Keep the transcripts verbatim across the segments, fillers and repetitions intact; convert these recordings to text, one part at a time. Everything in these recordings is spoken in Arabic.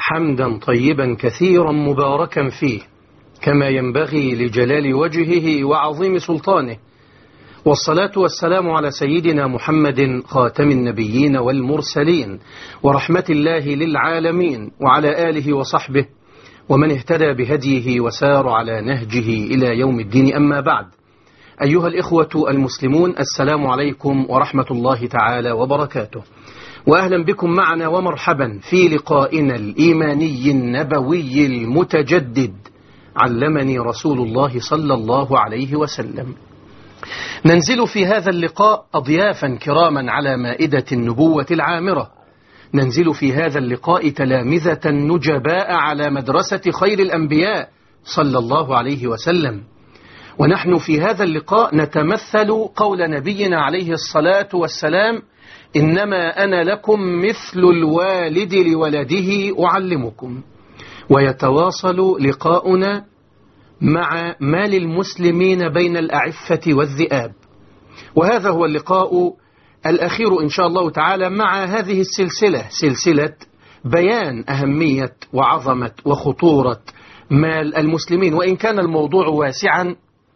حمدا طيبا كثيرا مباركا فيه كما ينبغي لجلال وجهه وعظيم سلطانه، والصلاة والسلام على سيدنا محمد خاتم النبيين والمرسلين ورحمة الله للعالمين، وعلى آله وصحبه ومن اهتدى بهديه وسار على نهجه إلى يوم الدين. أما بعد، أيها الإخوة المسلمون، السلام عليكم ورحمة الله تعالى وبركاته، وأهلا بكم معنا ومرحبا في لقائنا الإيماني النبوي المتجدد. علمني رسول الله صلى الله عليه وسلم. ننزل في هذا اللقاء أضيافا كراما على مائدة النبوة العامرة، ننزل في هذا اللقاء تلامذة نجباء على مدرسة خير الأنبياء صلى الله عليه وسلم، ونحن في هذا اللقاء نتمثل قول نبينا عليه الصلاة والسلام: إنما أنا لكم مثل الوالد لولده أعلمكم. ويتواصل لقاؤنا مع مال المسلمين بين الأعفة والذئاب، وهذا هو اللقاء الأخير إن شاء الله تعالى مع هذه السلسلة، سلسلة بيان أهمية وعظمة وخطورة مال المسلمين. وإن كان الموضوع واسعا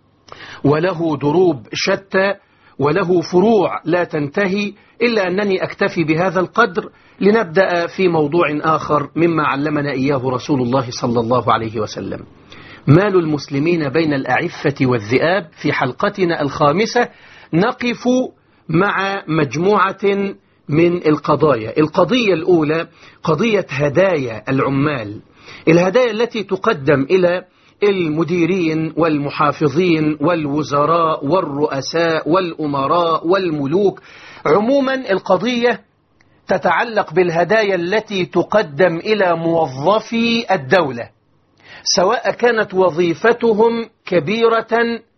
وله دروب شتى وله فروع لا تنتهي، إلا أنني أكتفي بهذا القدر لنبدأ في موضوع آخر مما علمنا إياه رسول الله صلى الله عليه وسلم: مال المسلمين بين الأعفة والذئاب. في حلقتنا الخامسة نقف مع مجموعة من القضايا. القضية الأولى قضية هدايا العمال، الهدايا التي تقدم إلى المديرين والمحافظين والوزراء والرؤساء والأمراء والملوك. عموما القضية تتعلق بالهدايا التي تقدم إلى موظفي الدولة، سواء كانت وظيفتهم كبيرة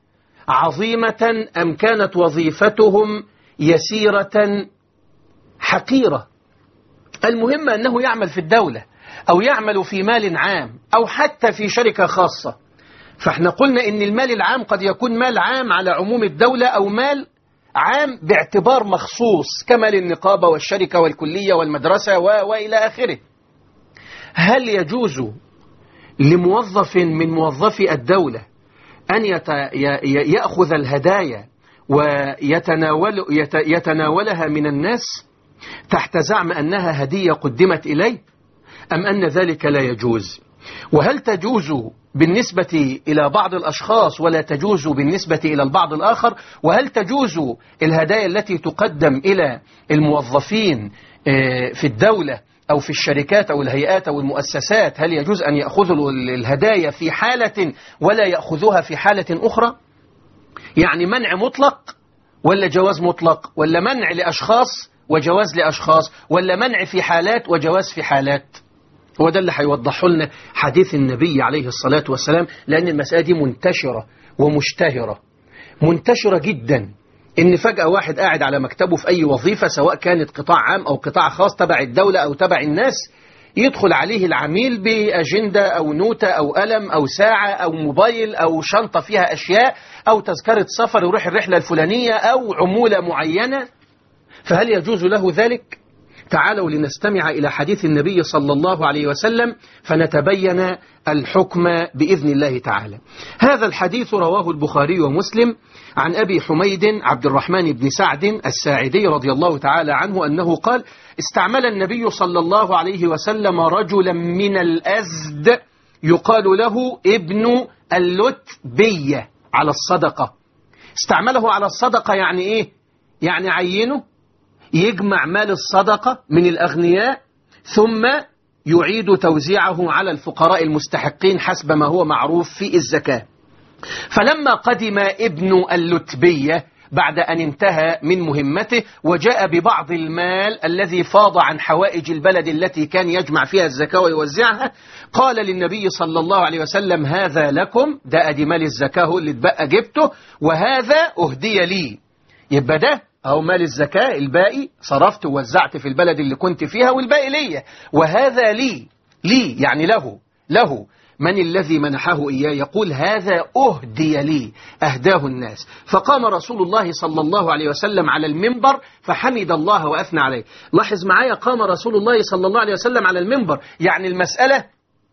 عظيمة أم كانت وظيفتهم يسيرة حقيرة. المهم أنه يعمل في الدولة أو يعمل في مال عام أو حتى في شركة خاصة. فاحنا قلنا إن المال العام قد يكون مال عام على عموم الدولة أو مال عام باعتبار مخصوص كمال النقابة والشركة والكلية والمدرسة وإلى آخره. هل يجوز لموظف من موظفي الدولة أن يأخذ الهدايا ويتناولها من الناس تحت زعم أنها هدية قدمت إليه، أم أن ذلك لا يجوز؟ وهل تجوز بالنسبة إلى بعض الأشخاص ولا تجوز بالنسبة إلى البعض الآخر؟ وهل تجوز الهدايا التي تقدم إلى الموظفين في الدولة أو في الشركات أو الهيئات أو المؤسسات، هل يجوز أن يأخذوا الهدايا في حالة ولا يأخذوها في حالة أخرى؟ يعني منع مطلق ولا جواز مطلق، ولا منع لأشخاص وجواز لأشخاص، ولا منع في حالات وجواز في حالات؟ هو ده اللي هيوضحه لنا حديث النبي عليه الصلاة والسلام، لأن المسألة دي منتشرة ومشتهرة، منتشرة جدا. إن فجأة واحد قاعد على مكتبه في أي وظيفة، سواء كانت قطاع عام أو قطاع خاص تبع الدولة أو تبع الناس، يدخل عليه العميل بأجندة أو نوتة أو قلم أو ساعة أو موبايل أو شنطة فيها أشياء أو تذكرة سفر يروح الرحلة الفلانية أو عمولة معينة. فهل يجوز له ذلك؟ تعالوا لنستمع إلى حديث النبي صلى الله عليه وسلم فنتبين الحكم بإذن الله تعالى. هذا الحديث رواه البخاري ومسلم عن أبي حميد عبد الرحمن بن سعد الساعدي رضي الله تعالى عنه أنه قال: استعمل النبي صلى الله عليه وسلم رجلا من الأزد يقال له ابن اللتبية على الصدقة. استعمله على الصدقة يعني إيه؟ يعني عينه يجمع مال الصدقة من الأغنياء ثم يعيد توزيعه على الفقراء المستحقين حسب ما هو معروف في الزكاة. فلما قدم ابن اللتبية بعد أن انتهى من مهمته وجاء ببعض المال الذي فاض عن حوائج البلد التي كان يجمع فيها الزكاة ويوزعها، قال للنبي صلى الله عليه وسلم: هذا لكم، ده أدي مال الزكاة اللي اتبقى جبته، وهذا أهدي لي. يبقى ده أو مال الزكاة الباقي صرفت ووزعت في البلد اللي كنت فيها والباقي لي، وهذا لي، لي يعني له له من الذي منحه إياه؟ يقول هذا أهدي لي، أهداه الناس. فقام رسول الله صلى الله عليه وسلم على المنبر فحمد الله وأثنى عليه. لاحظ معايا، قام رسول الله صلى الله عليه وسلم على المنبر، يعني المسألة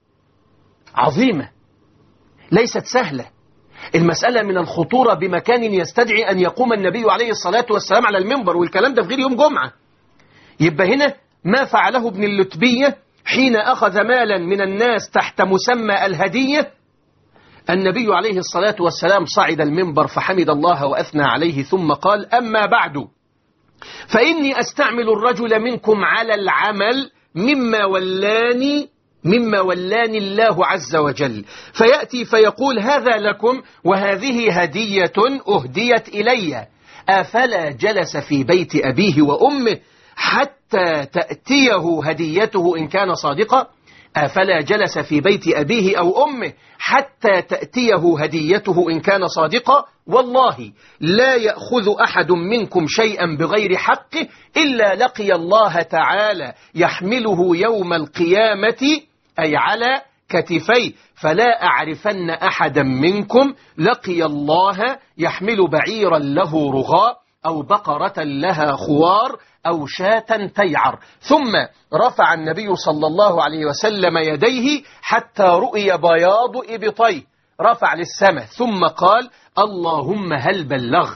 عظيمة ليست سهلة، المسألة من الخطورة بمكان يستدعي أن يقوم النبي عليه الصلاة والسلام على المنبر، والكلام ده في غير يوم جمعة. يبقى هنا ما فعله ابن اللتبية حين أخذ مالا من الناس تحت مسمى الهدية، النبي عليه الصلاة والسلام صعد المنبر فحمد الله وأثنى عليه، ثم قال: أما بعد فإني أستعمل الرجل منكم على العمل مما ولاني مما ولاني الله عز وجل، فيأتي فيقول: هذا لكم وهذه هدية أهديت إلي، أفلا جلس في بيت أبيه وأمه حتى تأتيه هديته إن كان صادقا؟ أفلا جلس في بيت أبيه أو أمه حتى تأتيه هديته إن كان صادقا؟ والله لا يأخذ أحد منكم شيئا بغير حقه إلا لقي الله تعالى يحمله يوم القيامة، أي على كتفيه، فلا أعرفن أحدا منكم لقي الله يحمل بعيرا له رغاء أو بقرة لها خوار أو شاة تيعر. ثم رفع النبي صلى الله عليه وسلم يديه حتى رؤي بياض إبطيه، رفع للسماء، ثم قال: اللهم هل بلغت؟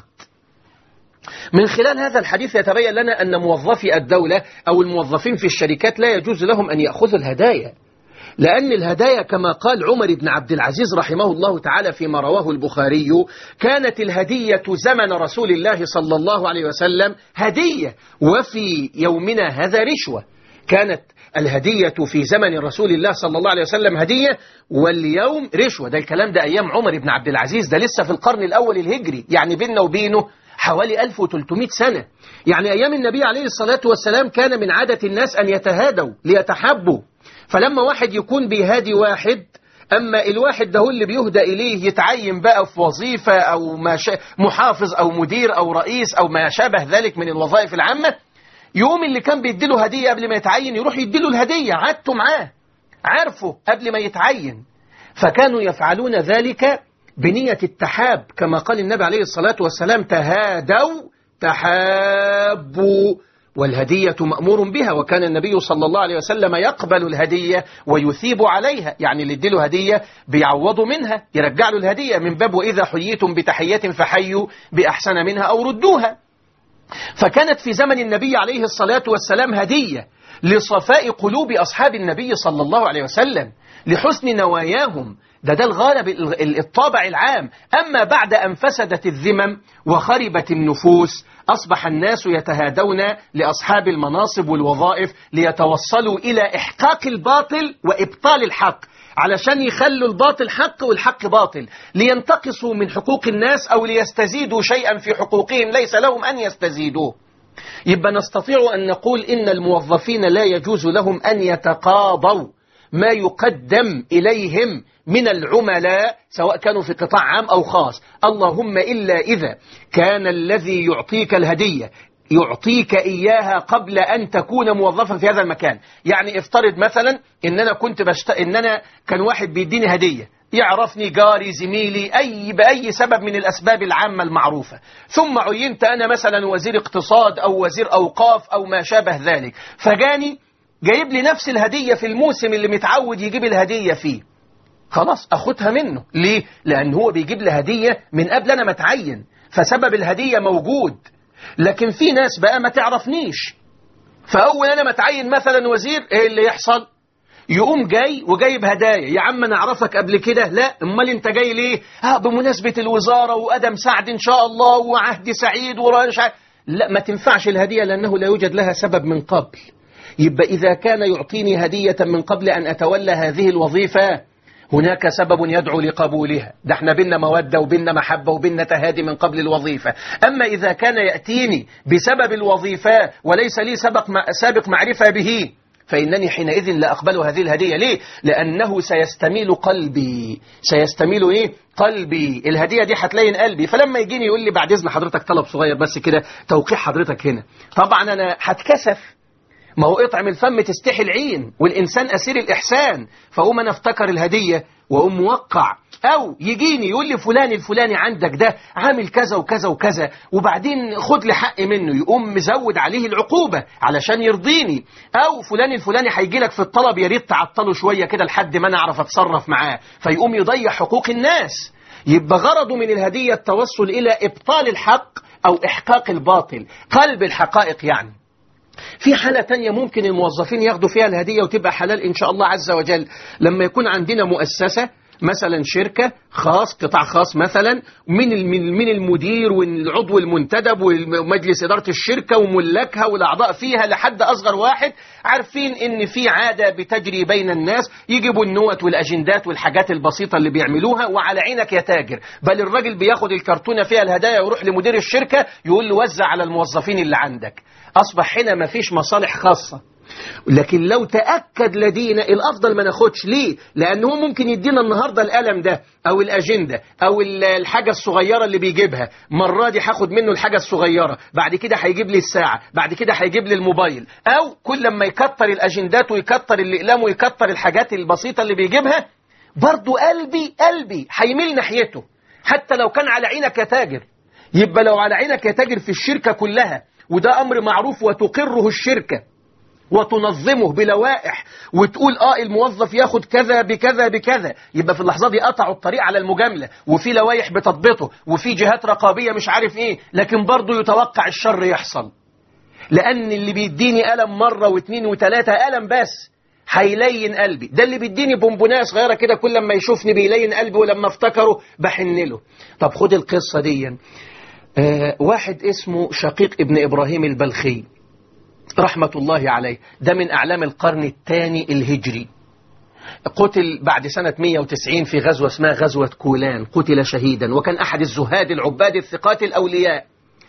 من خلال هذا الحديث يتبين لنا أن موظفي الدولة أو الموظفين في الشركات لا يجوز لهم أن يأخذوا الهدايا، لأن الهدايا كما قال عمر بن عبد العزيز رحمه الله تعالى فيما رواه البخاري: كانت الهدية زمن رسول الله صلى الله عليه وسلم هدية، وفي يومنا هذا رشوة. كانت الهدية في زمن رسول الله صلى الله عليه وسلم هدية، واليوم رشوة. ده الكلام ده أيام عمر بن عبد العزيز، ده لسه في القرن الأول الهجري، يعني بيننا وبينه حوالي ألف وثلاثمائة سنة. يعني أيام النبي عليه الصلاة والسلام كان من عادة الناس أن يتهادوا ليتحبوا، فلما واحد يكون بيهادي واحد، أما الواحد ده اللي بيهدى إليه يتعين بقى في وظيفة أو ما ش... محافظ أو مدير أو رئيس أو ما شابه ذلك من الوظائف العامة، يوم اللي كان بيديله هدية قبل ما يتعين يروح يديله الهدية، عادته معاه، عارفه قبل ما يتعين. فكانوا يفعلون ذلك بنية التحاب، كما قال النبي عليه الصلاة والسلام: تهادوا تحابوا، والهدية مأمور بها. وكان النبي صلى الله عليه وسلم يقبل الهدية ويثيب عليها، يعني اللي يديله هدية بيعوضوا منها، يرجع له الهدية من باب وإذا حييتم بتحية فحيوا بأحسن منها أو ردوها. فكانت في زمن النبي عليه الصلاة والسلام هدية لصفاء قلوب أصحاب النبي صلى الله عليه وسلم، لحسن نواياهم، ده ده الغالب الطابع العام. أما بعد أن فسدت الذمم وخربت النفوس، أصبح الناس يتهادون لأصحاب المناصب والوظائف ليتوصلوا إلى إحقاق الباطل وإبطال الحق، علشان يخلوا الباطل حق والحق باطل، لينتقصوا من حقوق الناس أو ليستزيدوا شيئا في حقوقهم ليس لهم أن يستزيدوه. يبقى نستطيع أن نقول إن الموظفين لا يجوز لهم أن يتقاضوا ما يقدم إليهم من العملاء، سواء كانوا في قطاع عام أو خاص، اللهم إلا إذا كان الذي يعطيك الهدية يعطيك إياها قبل أن تكون موظفا في هذا المكان. يعني افترض مثلا إن أنا كنت بشت... إن أنا كان واحد بيديني هدية، يعرفني، جاري، زميلي، أي بأي سبب من الأسباب العامة المعروفة، ثم عينت أنا مثلا وزير اقتصاد أو وزير أوقاف أو ما شابه ذلك، فجاني جايب لي نفس الهدية في الموسم اللي متعود يجيب الهدية فيه، خلاص أخدها منه. ليه؟ لأن هو بيجيب لي هدية من قبل أنا متعين، فسبب الهدية موجود. لكن في ناس بقى ما تعرفنيش، فأول أنا متعين مثلا وزير، إيه اللي يحصل؟ يقوم جاي وجايب هدايا. يا عم أنا أعرفك قبل كده؟ لا. أمال أنت جاي ليه؟ ها بمناسبة الوزارة وأدم سعد إن شاء الله وعهد سعيد ورانش. لا، ما تنفعش الهدية لأنه لا يوجد لها سبب من قبل. يبقى إذا كان يعطيني هدية من قبل أن أتولى هذه الوظيفة هناك سبب يدعو لقبولها، ده احنا بينا مودة وبينا محبة وبينا تهادي من قبل الوظيفة. أما إذا كان يأتيني بسبب الوظيفة وليس لي سابق سابق معرفة به، فإنني حينئذ لا أقبل هذه الهدية. ليه؟ لأنه سيستميل قلبي. سيستميل إيه؟ قلبي. الهدية دي هتلين قلبي. فلما يجيني يقول لي بعد إذن حضرتك طلب صغير بس كده، توقيع حضرتك هنا، طبعا أنا هتكسف ما هو اطعم الفم تستحي العين، والإنسان أسير الإحسان. فأقوم أنا افتكر الهدية وأقوم موقع، أو يجيني يقول لي فلان الفلاني عندك ده عامل كذا وكذا وكذا، وبعدين خد لي حقي منه، يقوم مزود عليه العقوبة علشان يرضيني. أو فلان الفلاني هيجي لك في الطلب، يا ريت تعطله شوية كده لحد ما أنا أعرف أتصرف معاه، فيقوم يضيع حقوق الناس. يبقى غرضه من الهدية التوصل إلى إبطال الحق أو إحقاق الباطل، قلب الحقائق يعني. في حالة تانية ممكن الموظفين ياخدوا فيها الهدية وتبقى حلال إن شاء الله عز وجل، لما يكون عندنا مؤسسة مثلا شركة خاص، قطاع خاص مثلا، من من المدير والعضو المنتدب ومجلس إدارة الشركة وملاكها والأعضاء فيها لحد أصغر واحد، عارفين إن في عادة بتجري بين الناس، يجيبوا النوت والأجندات والحاجات البسيطة اللي بيعملوها، وعلى عينك يا تاجر. بل الراجل بياخد الكرتونة فيها الهدايا ويروح لمدير الشركة يقول له وزع على الموظفين اللي عندك. أصبح هنا ما فيش مصالح خاصة. لكن لو تأكد لدينا الأفضل ما ناخدش. ليه؟ لأنه ممكن يدينا النهاردة القلم ده أو الأجندة أو الحاجة الصغيرة اللي بيجيبها، مرة دي هاخد منه الحاجة الصغيرة، بعد كده هيجيب لي الساعة، بعد كده هيجيب لي الموبايل. أو كل ما يكتر الأجندات ويكتر الأقلام ويكتر الحاجات البسيطة اللي بيجيبها، برضو قلبي قلبي هيميل ناحيته حتى لو كان على عينك يا تاجر. يبقى لو على عينك يا تاجر في الشركة كلها، وده أمر معروف وتقره الشركة وتنظمه بلوائح، وتقول آه الموظف ياخد كذا بكذا بكذا، يبقى في اللحظة دي قطعوا الطريق على المجاملة، وفي لوائح بتضبطه، وفي جهات رقابية مش عارف إيه، لكن برضه يتوقع الشر يحصل. لأن اللي بيديني قلم مرة واثنين وثلاثة قلم بس هيلين قلبي، ده اللي بيديني بونبونايه صغيرة كده كل لما يشوفني بيلين قلبي، ولما افتكره بحن له. طب خد القصة دي. آه واحد اسمه شقيق ابن إبراهيم البلخي رحمة الله عليه، ده من أعلام القرن الثاني الهجري، قتل بعد سنة مئة وتسعين في غزوة اسمها غزوة كولان، قتل شهيدا، وكان أحد الزهاد العباد الثقات الأولياء.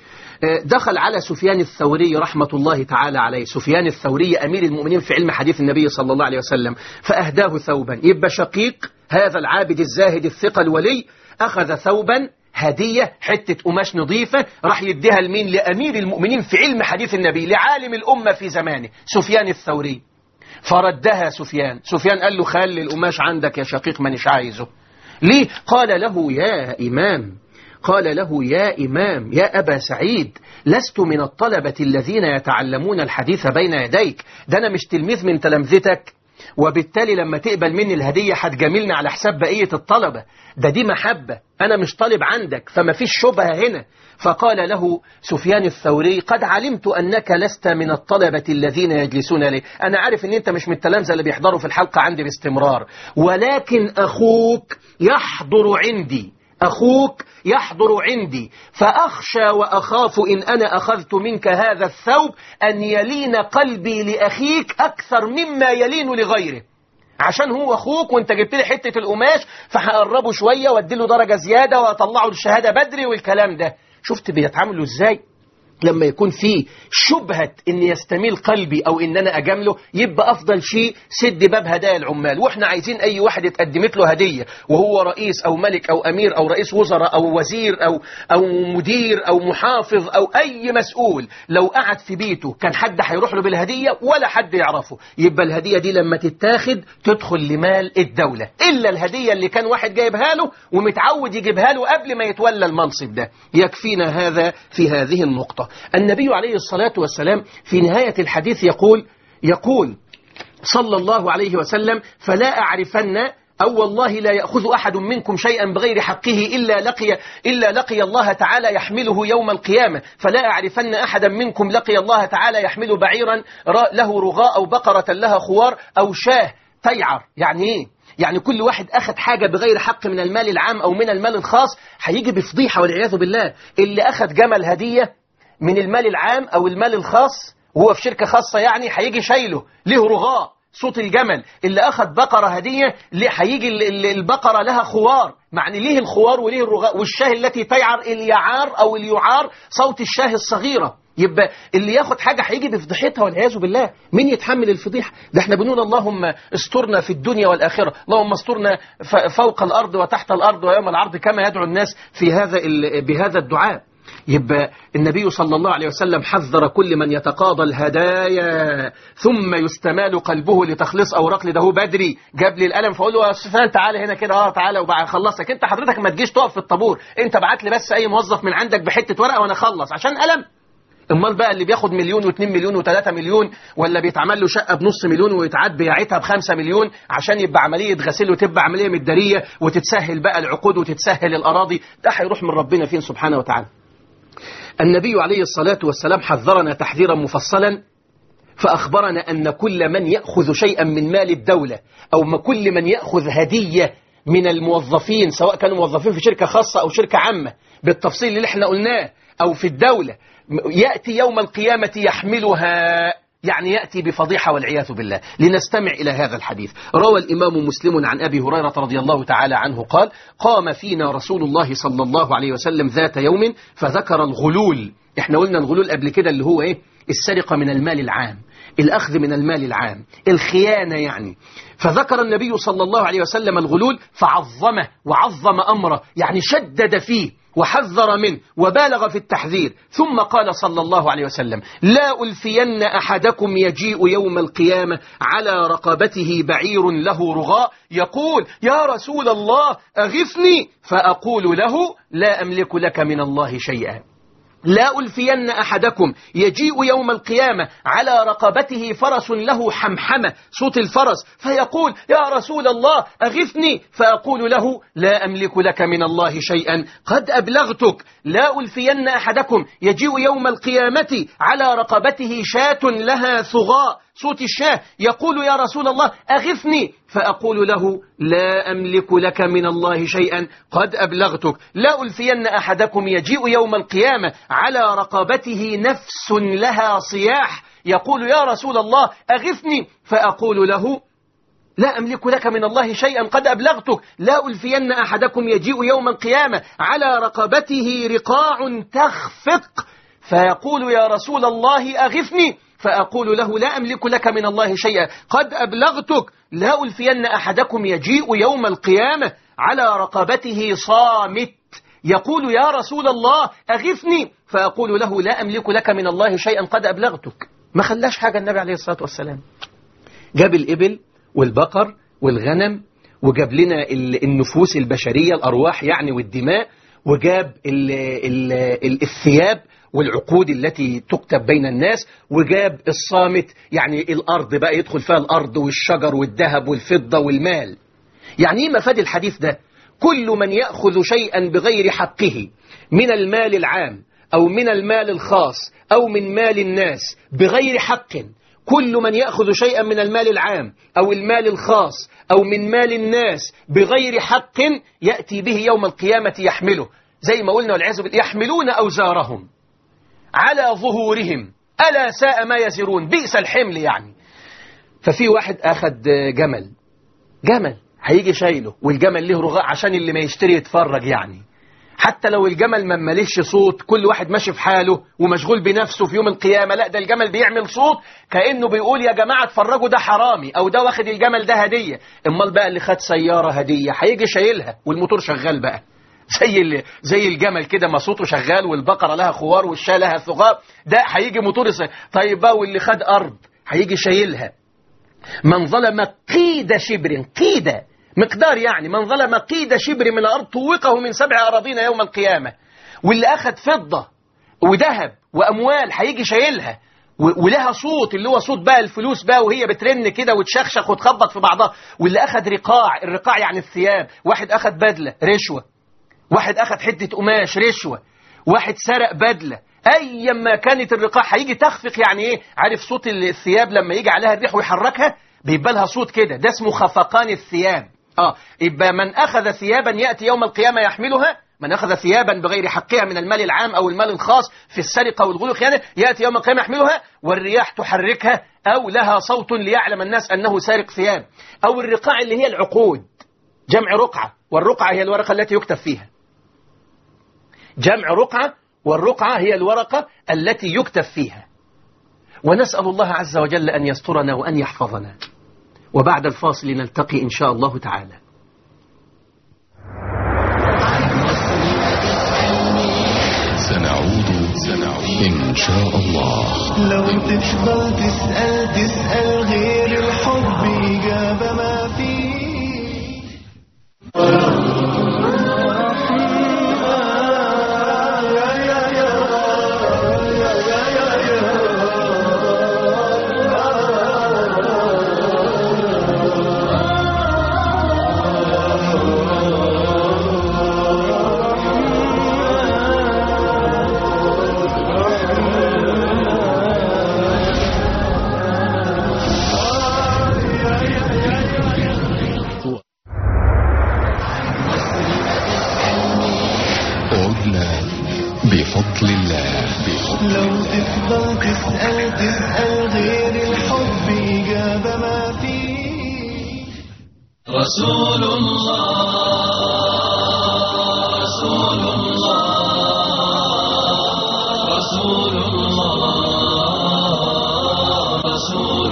دخل على سفيان الثوري رحمة الله تعالى عليه، سفيان الثوري أمير المؤمنين في علم حديث النبي صلى الله عليه وسلم، فأهداه ثوبا. يبقى شقيق هذا العابد الزاهد الثقة الولي أخذ ثوبا هدية، حتة قماش نظيفة، راح يديها لمين؟ لأمير المؤمنين في علم حديث النبي، لعالم الأمة في زمانه سفيان الثوري. فردها سفيان سفيان قال له خلي القماش عندك يا شقيق، مانيش عايزه. ليه؟ قال له يا إمام قال له يا إمام يا أبا سعيد، لست من الطلبة الذين يتعلمون الحديث بين يديك، ده أنا مش تلميذ من تلامذتك، وبالتالي لما تقبل مني الهدية هتجاملني على حساب بقية الطلبة، ده دي محبة، أنا مش طالب عندك، فما فيش شبهة هنا. فقال له سفيان الثوري قد علمت أنك لست من الطلبة الذين يجلسون لي، أنا عارف أن أنت مش من التلامذة اللي بيحضروا في الحلقة عندي باستمرار، ولكن أخوك يحضر عندي أخوك يحضر عندي، فأخشى وأخاف إن أنا أخذت منك هذا الثوب أن يلين قلبي لأخيك أكثر مما يلين لغيره، عشان هو أخوك وانت جبت لي حتة القماش فهقربه شوية واديله درجة زيادة وأطلعه الشهادة بدري والكلام ده. شفت بيتعاملوا إزاي؟ لما يكون فيه شبهة إن يستميل قلبي أو إن أنا أجامله، يبقى أفضل شيء سد باب هدايا العمال. وإحنا عايزين أي واحد اتقدمت له هدية وهو رئيس أو ملك أو أمير أو رئيس وزراء أو وزير أو أو مدير أو محافظ أو أي مسؤول، لو قعد في بيته كان حد هيروح له بالهدية ولا حد يعرفه، يبقى الهدية دي لما تتاخد تدخل لمال الدولة، إلا الهدية اللي كان واحد جايبها له ومتعود يجيبها له قبل ما يتولى المنصب ده. يكفينا هذا في هذه النقطة. النبي عليه الصلاة والسلام في نهاية الحديث يقول يقول صلى الله عليه وسلم فلا أعرفن أو والله لا يأخذ أحد منكم شيئا بغير حقه إلا لقي إلا لقي الله تعالى يحمله يوم القيامة، فلا أعرفن أحدا منكم لقي الله تعالى يحمل بعيرا له رغاء أو بقرة لها خوار أو شاه تيعر. يعني إيه؟ يعني كل واحد أخذ حاجة بغير حق من المال العام أو من المال الخاص هيجي بفضيحة والعياذ بالله. اللي أخذ جمل هدية من المال العام أو المال الخاص وهو في شركة خاصة يعني هيجي شايله له رغاء صوت الجمل، اللي أخذ بقرة هدية هيجي البقرة لها خوار، معني ليه الخوار وليه الرغاء، والشاه التي تيعر اليعار أو اليعار صوت الشاه الصغيرة. يبقى اللي ياخد حاجة هيجي بفضيحتها والعياذ بالله. مين يتحمل الفضيحة؟ ده احنا بنقول اللهم استرنا في الدنيا والآخرة، اللهم استرنا فوق الأرض وتحت الأرض ويوم العرض، كما يدعو الناس في هذا بهذا الدعاء. يبقى النبي صلى الله عليه وسلم حذر كل من يتقاضى الهدايا ثم يستمال قلبه لتخليص أوراق لده بدري. جاب لي القلم فأقول له يا سفيان تعالى هنا كده، اه تعالى وبعد خلصك. انت حضرتك ما تجيش تقف في الطابور، انت بعت لي بس اي موظف من عندك بحتة ورقة وانا اخلص عشان قلم. امال بقى اللي بياخد مليون واثنين مليون وثلاثة مليون، ولا بيتعمل له شقة بنص مليون ويتعاد بيعتها بخمسة مليون عشان يبقى عملية غسيل وتبقى عملية مدارية وتتسهل بقى العقود وتتسهل الأراضي، ده هيروح من ربنا فين سبحانه وتعالى. النبي عليه الصلاة والسلام حذرنا تحذيرا مفصلا، فأخبرنا أن كل من يأخذ شيئا من مال الدولة أو كل من يأخذ هدية من الموظفين، سواء كانوا موظفين في شركة خاصة أو شركة عامة بالتفصيل اللي احنا قلناه، أو في الدولة، يأتي يوم القيامة يحملها، يعني يأتي بفضيحة والعياذ بالله. لنستمع إلى هذا الحديث. روى الإمام مسلم عن أبي هريرة رضي الله تعالى عنه قال: قام فينا رسول الله صلى الله عليه وسلم ذات يوم فذكر الغلول. احنا قلنا الغلول قبل كده اللي هو ايه؟ السرقة من المال العام، الأخذ من المال العام، الخيانة يعني. فذكر النبي صلى الله عليه وسلم الغلول فعظمه وعظم أمره، يعني شدد فيه وحذر منه وبالغ في التحذير. ثم قال صلى الله عليه وسلم: لا ألفين أحدكم يجيء يوم القيامة على رقبته بعير له رغاء يقول: يا رسول الله أغثني، فأقول له: لا أملك لك من الله شيئا. لا ألفين أحدكم يجيء يوم القيامة على رقبته فرس له حمحمة، صوت الفرس، فيقول: يا رسول الله أغثني، فأقول له: لا أملك لك من الله شيئا قد أبلغتك. لا ألفين أحدكم يجيء يوم القيامة على رقبته شاة لها ثغاء، صوت الشاه، يقول: يا رسول الله أغثني، فأقول له: لا أملك لك من الله شيئا قد أبلغتك. لا ألفين أحدكم يجيء يوم القيامة على رقبته نفس لها صياح، يقول: يا رسول الله أغثني، فأقول له: لا أملك لك من الله شيئا قد أبلغتك. لا ألفين أحدكم يجيء يوم القيامة على رقبته رقاع تخفق، فيقول: يا رسول الله أغثني، فأقول له: لا أملك لك من الله شيئا قد أبلغتك. لا ألفين أحدكم يجيء يوم القيامة على رقبته صامت، يقول: يا رسول الله أغثني، فأقول له: لا أملك لك من الله شيئا قد أبلغتك. ما خلاش حاجة النبي عليه الصلاة والسلام، جاب الإبل والبقر والغنم، وجاب لنا النفوس البشرية، الأرواح يعني والدماء، وجاب ال ال ال الثياب والعقود التي تكتب بين الناس، وجاب الصامت يعني الأرض بقى يدخل فيها الأرض والشجر والذهب والفضة والمال. يعني إيه مفاد الحديث ده؟ كل من يأخذ شيئا بغير حقه من المال العام أو من المال الخاص أو من مال الناس بغير حق، كل من يأخذ شيئا من المال العام أو المال الخاص أو من مال الناس بغير حق يأتي به يوم القيامة يحمله، زي ما قلنا والعياذ بالله، يحملون أوزارهم على ظهورهم ألا ساء ما يزرون، بئس الحمل يعني. ففي واحد أخذ جمل، جمل هيجي شايله، والجمل له رغاء عشان اللي ما يشتري يتفرج يعني. حتى لو الجمل ما ماليش صوت، كل واحد ماشي في حاله ومشغول بنفسه في يوم القيامة، لا ده الجمل بيعمل صوت كأنه بيقول: يا جماعة اتفرجوا ده حرامي، أو ده واخد الجمل ده هدية. امال بقى اللي خد سيارة هدية هيجي شايلها والموتور شغال بقى زي زي الجمل كده، ما صوته شغال، والبقرة لها خوار والشاة لها ثغاب، ده هيجي موتور. طيب بقى واللي خد أرض هيجي شايلها. من ظلم قيد شبر، قيد مقدار يعني، من ظلم قيد شبر من الأرض طوقه من سبع أراضين يوم القيامة. واللي أخذ فضة وذهب وأموال هيجي شايلها ولها صوت، اللي هو صوت بقى الفلوس بقى وهي بترن كده وتشخشخ وتخبط في بعضها. واللي أخذ رقاع، الرقاع يعني الثياب، واحد أخذ بدلة رشوة، واحد أخذ حتة قماش رشوة، واحد سرق بدلة، أيا ما كانت الرقاع هيجي تخفق. يعني إيه؟ عارف صوت الثياب لما يجي عليها الريح ويحركها بيبقى لها صوت كده، ده اسمه خفقان الثياب. آه يبقى من أخذ ثيابا يأتي يوم القيامة يحملها، من أخذ ثيابا بغير حقها من المال العام أو المال الخاص في السرقة والغلو والخيانة يأتي يوم القيامة يحملها، والرياح تحركها، أو لها صوت ليعلم الناس أنه سارق ثياب. أو الرقاع اللي هي العقود، جمع رقعة، والرقعة هي الورقة التي يكتب فيها. جمع رقعة، والرقعة هي الورقة التي يكتب فيها. ونسأل الله عز وجل أن يسترنا وأن يحفظنا. وبعد الفاصل نلتقي إن شاء الله تعالى. سنعود إن شاء الله. لو تفضل تسأل تسأل غير الحب إجابة ما فيه. بفضل الله. لو تفضل تسأل تسأل غير الحب إجابة ما فيه. رسول الله رسول الله رسول الله رسول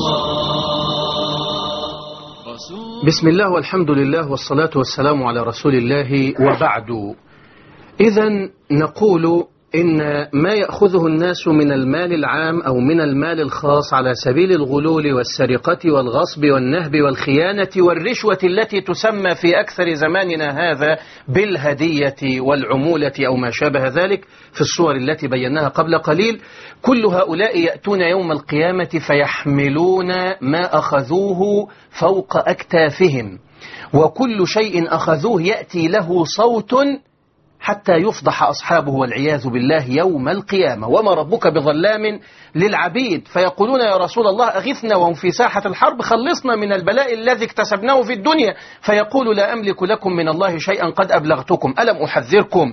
الله. بسم الله والحمد لله والصلاة والسلام على رسول الله، وبعد. إذن نقول إن ما يأخذه الناس من المال العام أو من المال الخاص على سبيل الغلول والسرقة والغصب والنهب والخيانة والرشوة التي تسمى في أكثر زماننا هذا بالهدية والعمولة أو ما شابه ذلك في الصور التي بيناها قبل قليل، كل هؤلاء يأتون يوم القيامة فيحملون ما أخذوه فوق أكتافهم، وكل شيء أخذوه يأتي له صوت حتى يفضح أصحابه والعياذ بالله يوم القيامة. وما ربك بظلام للعبيد، فيقولون يا رسول الله أغثنا وهم في ساحة الحرب، خلصنا من البلاء الذي اكتسبناه في الدنيا. فيقول لا أملك لكم من الله شيئا قد أبلغتكم، ألم أحذركم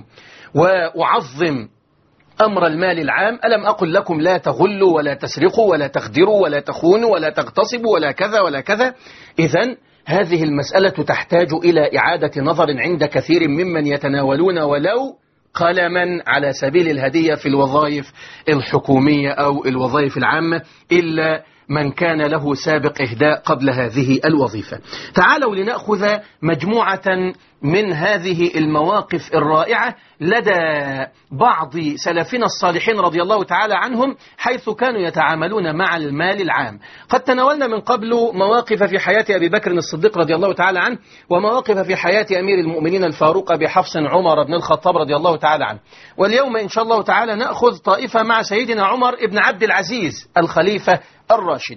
وأعظم أمر المال العام؟ ألم أقل لكم لا تغلوا ولا تسرقوا ولا تخدروا ولا تخونوا ولا تغتصبوا ولا كذا ولا كذا؟ إذن هذه المسألة تحتاج إلى إعادة نظر عند كثير ممن يتناولون ولو قلما على سبيل الهدية في الوظائف الحكومية أو الوظائف العامة، إلا من كان له سابق إهداء قبل هذه الوظيفة. تعالوا لنأخذ مجموعة من هذه المواقف الرائعة لدى بعض سلفنا الصالحين رضي الله تعالى عنهم، حيث كانوا يتعاملون مع المال العام. قد تناولنا من قبل مواقف في حياة أبي بكر الصديق رضي الله تعالى عنه، ومواقف في حياة أمير المؤمنين الفاروق أبي حفص عمر بن الخطاب رضي الله تعالى عنه. واليوم إن شاء الله تعالى نأخذ طائفة مع سيدنا عمر بن عبد العزيز الخليفة الراشد.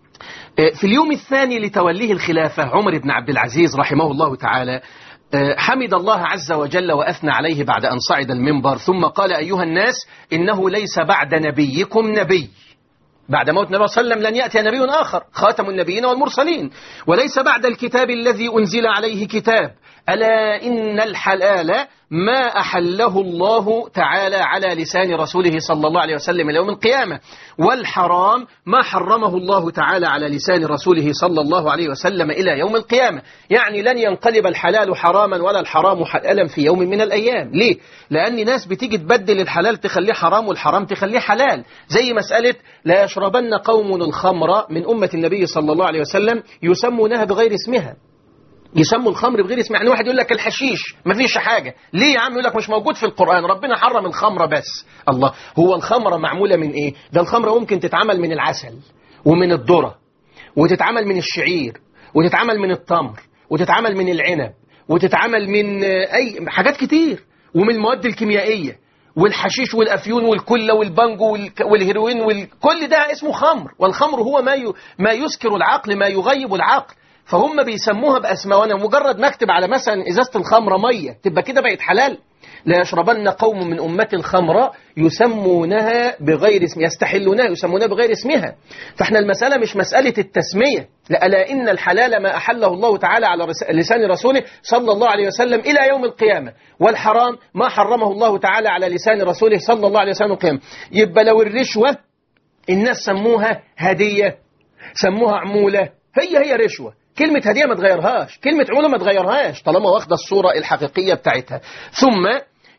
في اليوم الثاني لتوليه الخلافة عمر بن عبد العزيز رحمه الله تعالى حمد الله عز وجل وأثنى عليه بعد أن صعد المنبر، ثم قال أيها الناس إنه ليس بعد نبيكم نبي. بعد موت النبي صلى الله عليه وسلم لن يأتي نبي آخر، خاتم النبيين والمرسلين. وليس بعد الكتاب الذي أنزل عليه كتاب، ألا إن الحلال ما أحله الله تعالى على لسان رسوله صلى الله عليه وسلم إلى يوم القيامة، والحرام ما حرمه الله تعالى على لسان رسوله صلى الله عليه وسلم إلى يوم القيامة. يعني لن ينقلب الحلال حراما ولا الحرام حلالا في يوم من الأيام. ليه؟ لأن ناس بتيجي تبدل الحلال تخليه حرام والحرام تخليه حلال، زي مسألة لا يشربن قوم الخمر من أمة النبي صلى الله عليه وسلم يسمونها بغير اسمها، يسموا الخمر بغير اسم. يعني واحد يقول لك الحشيش ما فيش حاجة، ليه يا عم؟ يقول لك مش موجود في القرآن، ربنا حرم الخمر بس. الله، هو الخمرة معمولة من ايه؟ ده الخمرة ممكن تتعمل من العسل ومن الذرة، وتتعمل من الشعير، وتتعمل من التمر، وتتعمل من العنب، وتتعمل من اي حاجات كتير، ومن المواد الكيميائية، والحشيش والأفيون والكلة والبانجو والهيروين وكل ده اسمه خمر. والخمر هو ما ما يسكر العقل، ما يغيب العقل. فهم بيسموها بأسماء، وانا مجرد ما اكتب على مثلا ازازة الخمرة مية تبقى كده بقت حلال. لا يشربن قوم من أمة الخمر يسمونها بغير اسم، يستحلونها يسمونها بغير اسمها. فاحنا المسألة مش مسألة التسمية، لا، ألا إن الحلال ما أحله الله تعالى على لسان رسوله صلى الله عليه وسلم إلى يوم القيامة، والحرام ما حرمه الله تعالى على لسان رسوله صلى الله عليه وسلم القيامة. يبقى لو الرشوة الناس سموها هدية، سموها عمولة، هي هي رشوة. كلمة هدية ما تغيرهاش، كلمة عمولة ما تغيرهاش، طالما واخدة الصورة الحقيقية بتاعتها. ثم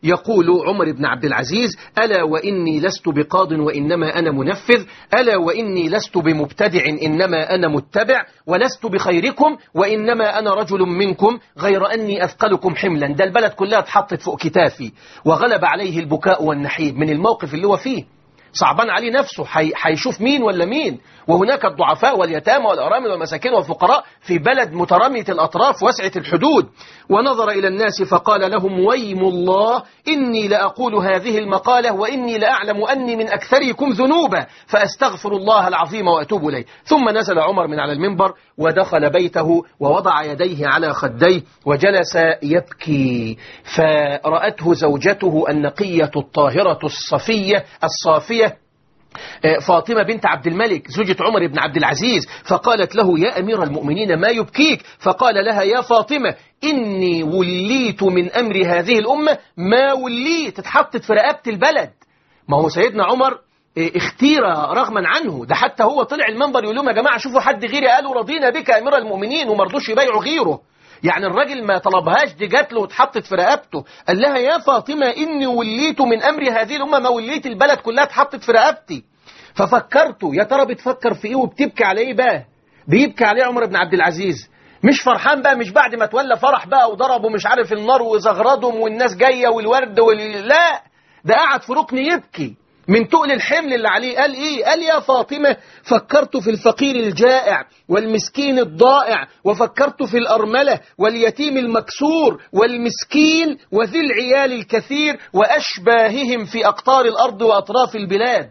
يقول عمر بن عبد العزيز: ألا وإني لست بقاض وإنما أنا منفذ، ألا وإني لست بمبتدع إنما أنا متبع، ولست بخيركم وإنما أنا رجل منكم غير أني أثقلكم حملا. ده البلد كلها اتحطت فوق كتافي، وغلب عليه البكاء والنحيب من الموقف اللي هو فيه. صعبان عليه نفسه، هيشوف مين ولا مين، وهناك الضعفاء واليتامى والأرامل والمساكين والفقراء في بلد مترامية الأطراف واسعة الحدود. ونظر إلى الناس فقال لهم: ويم الله إني لأقول هذه المقالة وإني لأعلم أني من أكثركم ذنوبا، فأستغفر الله العظيم وأتوب إليه. ثم نزل عمر من على المنبر ودخل بيته ووضع يديه على خديه وجلس يبكي، فرأته زوجته النقية الطاهرة الصفية الصافية فاطمة بنت عبد الملك زوجة عمر بن عبد العزيز، فقالت له: يا أمير المؤمنين ما يبكيك؟ فقال لها: يا فاطمة إني وليت من أمر هذه الأمة ما وليت. اتحطت في رقبة البلد. ما هو سيدنا عمر اختير رغما عنه، ده حتى هو طلع المنبر يقول لهم: يا جماعة شوفوا حد غيري، قالوا رضينا بك يا أمير المؤمنين، ومرضوش يبايعوا غيره. يعني الراجل ما طلبهاش، دي جات له واتحطت في رقبته. قال لها: يا فاطمة إني وليت من أمر هذه الأمة ما وليت، البلد كلها اتحطت في رقبتي. ففكرت يا ترى بتفكر في إيه وبتبكي على إيه بقى؟ بيبكي عليه عمر بن عبد العزيز، مش فرحان بقى، مش بعد ما تولى فرح بقى وضربوا مش عارف النار وزغردهم والناس جاية والورد وال... لا، ده قاعد في ركن يبكي من تقل الحمل اللي عليه. قال إيه؟ قال: يا فاطمة فكرت في الفقير الجائع والمسكين الضائع، وفكرت في الأرملة واليتيم المكسور والمسكين وذي العيال الكثير وأشباههم في أقطار الأرض وأطراف البلاد.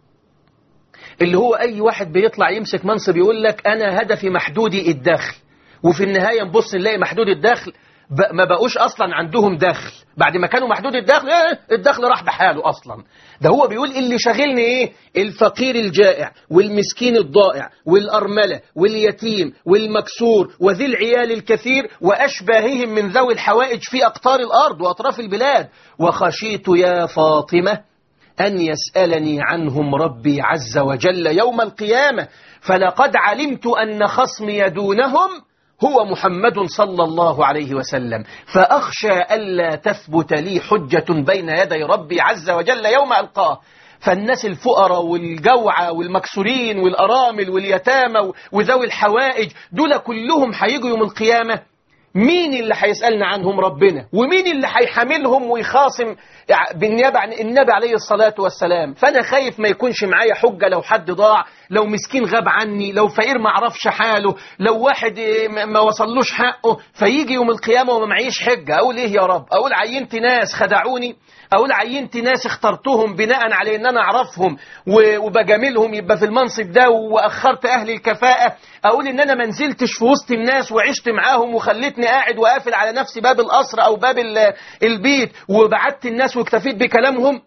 اللي هو أي واحد بيطلع يمسك منصب يقول لك أنا هدفي محدودي الدخل، وفي النهاية نبص نلاقي محدود الدخل ما بقوش أصلا عندهم دخل. بعد ما كانوا محدود الدخل، إيه الدخل راح بحاله أصلا. ده هو بيقول اللي شاغلني إيه؟ الفقير الجائع والمسكين الضائع والأرملة واليتيم والمكسور وذي العيال الكثير وأشباههم من ذوي الحوائج في أقطار الأرض وأطراف البلاد. وخشيت يا فاطمة أن يسألني عنهم ربي عز وجل يوم القيامة، فلقد علمت أن خصمي دونهم هو محمد صلى الله عليه وسلم، فأخشى ألا تثبت لي حجة بين يدي ربي عز وجل يوم ألقاه. فالناس الفقراء والجوعى والمكسورين والأرامل واليتامى وذوي الحوائج دول كلهم هيجوا يوم القيامة، مين اللي هيسألنا عنهم؟ ربنا. ومين اللي هيحاملهم ويخاصم بالنيابة عن النبي عليه الصلاة والسلام؟ فأنا خايف ما يكونش معايا حجة لو حد ضاع، لو مسكين غاب عني، لو فقير ما عرفش حاله، لو واحد ما وصلوش حقه، فيجي يوم القيامة وما معيش حجة. أقول إيه يا رب؟ أقول عينت ناس خدعوني؟ أقول عينت ناس اخترتهم بناء على أن أنا أعرفهم وبجاملهم يبقى في المنصب ده وأخرت أهل الكفاءة؟ أقول إن أنا منزلتش في وسط الناس وعشت معاهم وخلتني قاعد وقافل على نفسي باب القصر أو باب البيت وبعدت الناس واكتفيت بكلامهم؟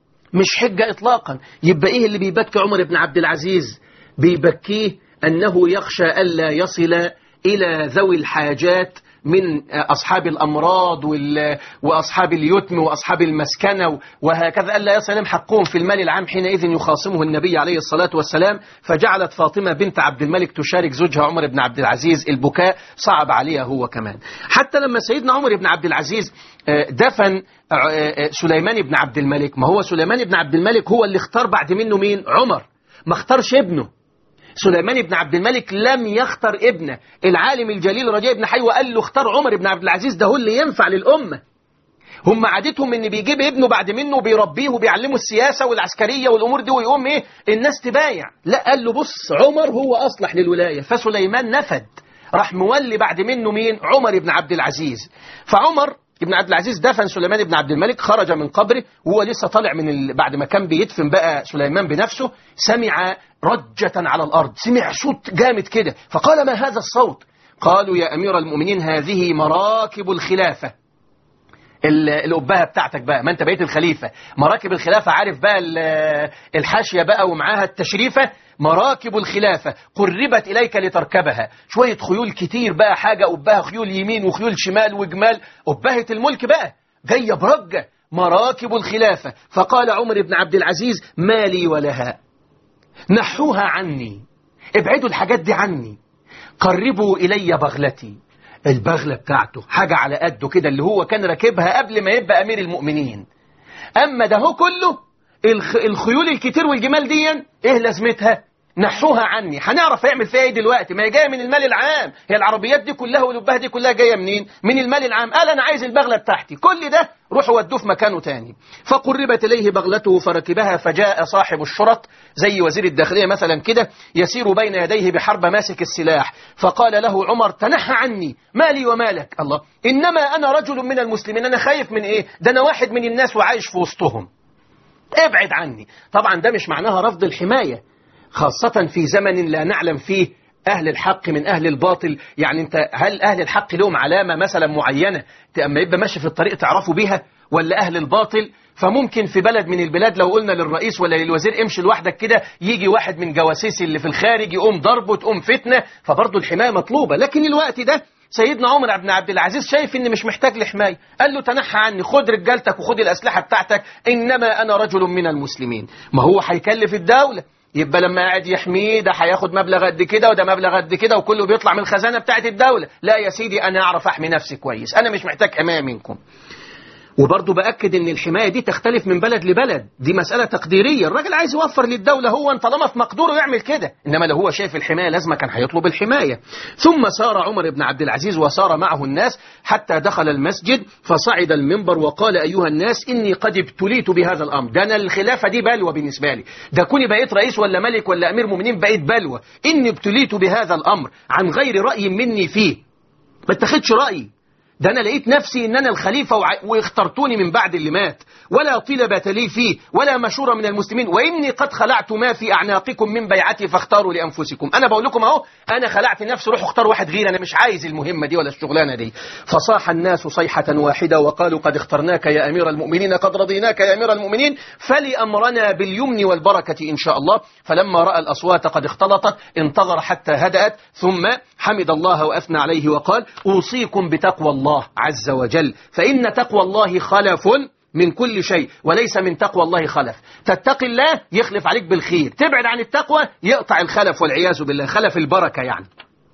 مش حجة إطلاقا. يبقى إيه اللي بيبكي عمر بن عبد العزيز؟ بيبكيه أنه يخشى ألا يصل إلى ذوي الحاجات من أصحاب الأمراض وأصحاب اليتم وأصحاب المسكنة وهكذا، ألا يصل لهم حقهم في المال العام، حينئذ يخاصمه النبي عليه الصلاة والسلام. فجعلت فاطمة بنت عبد الملك تشارك زوجها عمر بن عبد العزيز البكاء، صعب عليها هو كمان. حتى لما سيدنا عمر بن عبد العزيز دفن سليمان بن عبد الملك، ما هو سليمان بن عبد الملك هو اللي اختار بعد منه مين؟ عمر، ما اختارش ابنه. سليمان بن عبد الملك لم يختار ابنه. العالم الجليل رجاء بن حيوة قال له اختار عمر بن عبد العزيز، ده هو اللي ينفع للأمة. هم عادتهم ان بيجيب ابنه بعد منه وبيربيه وبيعلمه السياسة والعسكرية والأمور دي ويقوم ايه الناس تبايع. لا، قال له بص عمر هو أصلح للولاية. فسليمان نفد، راح مولي بعد منه مين؟ عمر بن عبد العزيز. فعمر ابن عبد العزيز دفن سليمان بن عبد الملك، خرج من قبره وهو لسه طالع من ال... بعد ما كان بيدفن بقى سليمان بنفسه، سمع رجة على الأرض، سمع صوت جامد كده، فقال: ما هذا الصوت؟ قالوا: يا أمير المؤمنين هذه مراكب الخلافة. الأبهة بتاعتك بقى، ما أنت بقيت الخليفة، مراكب الخلافة، عارف بقى الحاشية بقى ومعاها التشريفة، مراكب الخلافة قربت إليك لتركبها. شوية خيول كتير بقى، حاجة أبهة، خيول يمين وخيول شمال وجمال، أبهة الملك بقى جاية برجة، مراكب الخلافة. فقال عمر بن عبد العزيز: ما لي ولها، نحوها عني، ابعدوا الحاجات دي عني، قربوا إلي بغلتي، البغلة بتاعته حاجة على قده كده اللي هو كان راكبها قبل ما يبقى أمير المؤمنين. أما ده هو كله الخ... الخيول الكتير والجمال دي إيه لازمتها؟ نحوها عني. هنعرف يعمل فيها ايه دلوقتي؟ ما هي جايه من المال العام. هي العربيات دي كلها واللبها دي كلها جايه منين؟ من المال العام. قال انا عايز البغله بتاعتي. كل ده روحوا ودوه في مكانه تاني. فقربت اليه بغلته فركبها، فجاء صاحب الشرط زي وزير الداخليه مثلا كده يسير بين يديه بحرب ماسك السلاح، فقال له عمر تنحى عني، مالي ومالك؟ الله، انما انا رجل من المسلمين. انا خايف من ايه؟ ده انا واحد من الناس وعايش في وسطهم، ابعد عني. طبعا ده مش معناها رفض الحمايه، خاصة في زمن لا نعلم فيه أهل الحق من أهل الباطل. يعني أنت هل أهل الحق لهم علامة مثلا معينة أما يبقى ماشي في الطريق تعرفوا بيها، ولا أهل الباطل؟ فممكن في بلد من البلاد لو قلنا للرئيس ولا للوزير امشي لوحدك كده، يجي واحد من جواسيس اللي في الخارج يقوم ضربه تقوم فتنة، فبرضه الحماية مطلوبة. لكن الوقت ده سيدنا عمر بن عبد العزيز شايف ان مش محتاج لحماية، قال له تنحى عني، خد رجالتك وخد الأسلحة بتاعتك، إنما أنا رجل من المسلمين. ما هو هيكلف الدولة، يبقى لما قاعد يحميه ده هياخد مبلغ قد كده وده مبلغ قد كده وكله بيطلع من الخزانة بتاعت الدولة. لا يا سيدي، أنا أعرف أحمي نفسي كويس، أنا مش محتاج حماية منكم. وبرضه بأكد ان الحماية دي تختلف من بلد لبلد، دي مسألة تقديرية. الراجل عايز يوفر للدولة، هو طالما في مقدوره يعمل كده، إنما لو هو شايف الحماية لازمة كان هيطلب الحماية. ثم سار عمر بن عبد العزيز وسار معه الناس حتى دخل المسجد، فصعد المنبر وقال أيها الناس إني قد ابتليت بهذا الأمر. ده أنا الخلافة دي بلوى بالنسبة لي، ده كوني بقيت رئيس ولا ملك ولا أمير مؤمنين بقيت بلوى. إني ابتليت بهذا الأمر عن غير رأي مني فيه، ما اتخذش رأيي، ده أنا لقيت نفسي إن أنا الخليفة واخترتوني من بعد اللي مات، ولا طلبة لي فيه ولا مشورة من المسلمين، وإني قد خلعت ما في أعناقكم من بيعتي فاختاروا لأنفسكم. أنا بقول لكم أهو، أنا خلعت نفسي، روحوا اختاروا واحد غير، أنا مش عايز المهمة دي ولا الشغلانة دي. فصاح الناس صيحة واحدة وقالوا قد اخترناك يا أمير المؤمنين، قد رضيناك يا أمير المؤمنين، فلأمرنا باليمن والبركة إن شاء الله. فلما رأى الأصوات قد اختلطت انتظر حتى هدأت، ثم حمد الله وأثنى عليه وقال أوصيكم بتقوى الله عز وجل، فإن تقوى الله خلف من كل شيء وليس من تقوى الله خلف. تتقي الله يخلف عليك بالخير، تبعد عن التقوى يقطع الخلف والعياذ بالله، خلف البركة يعني.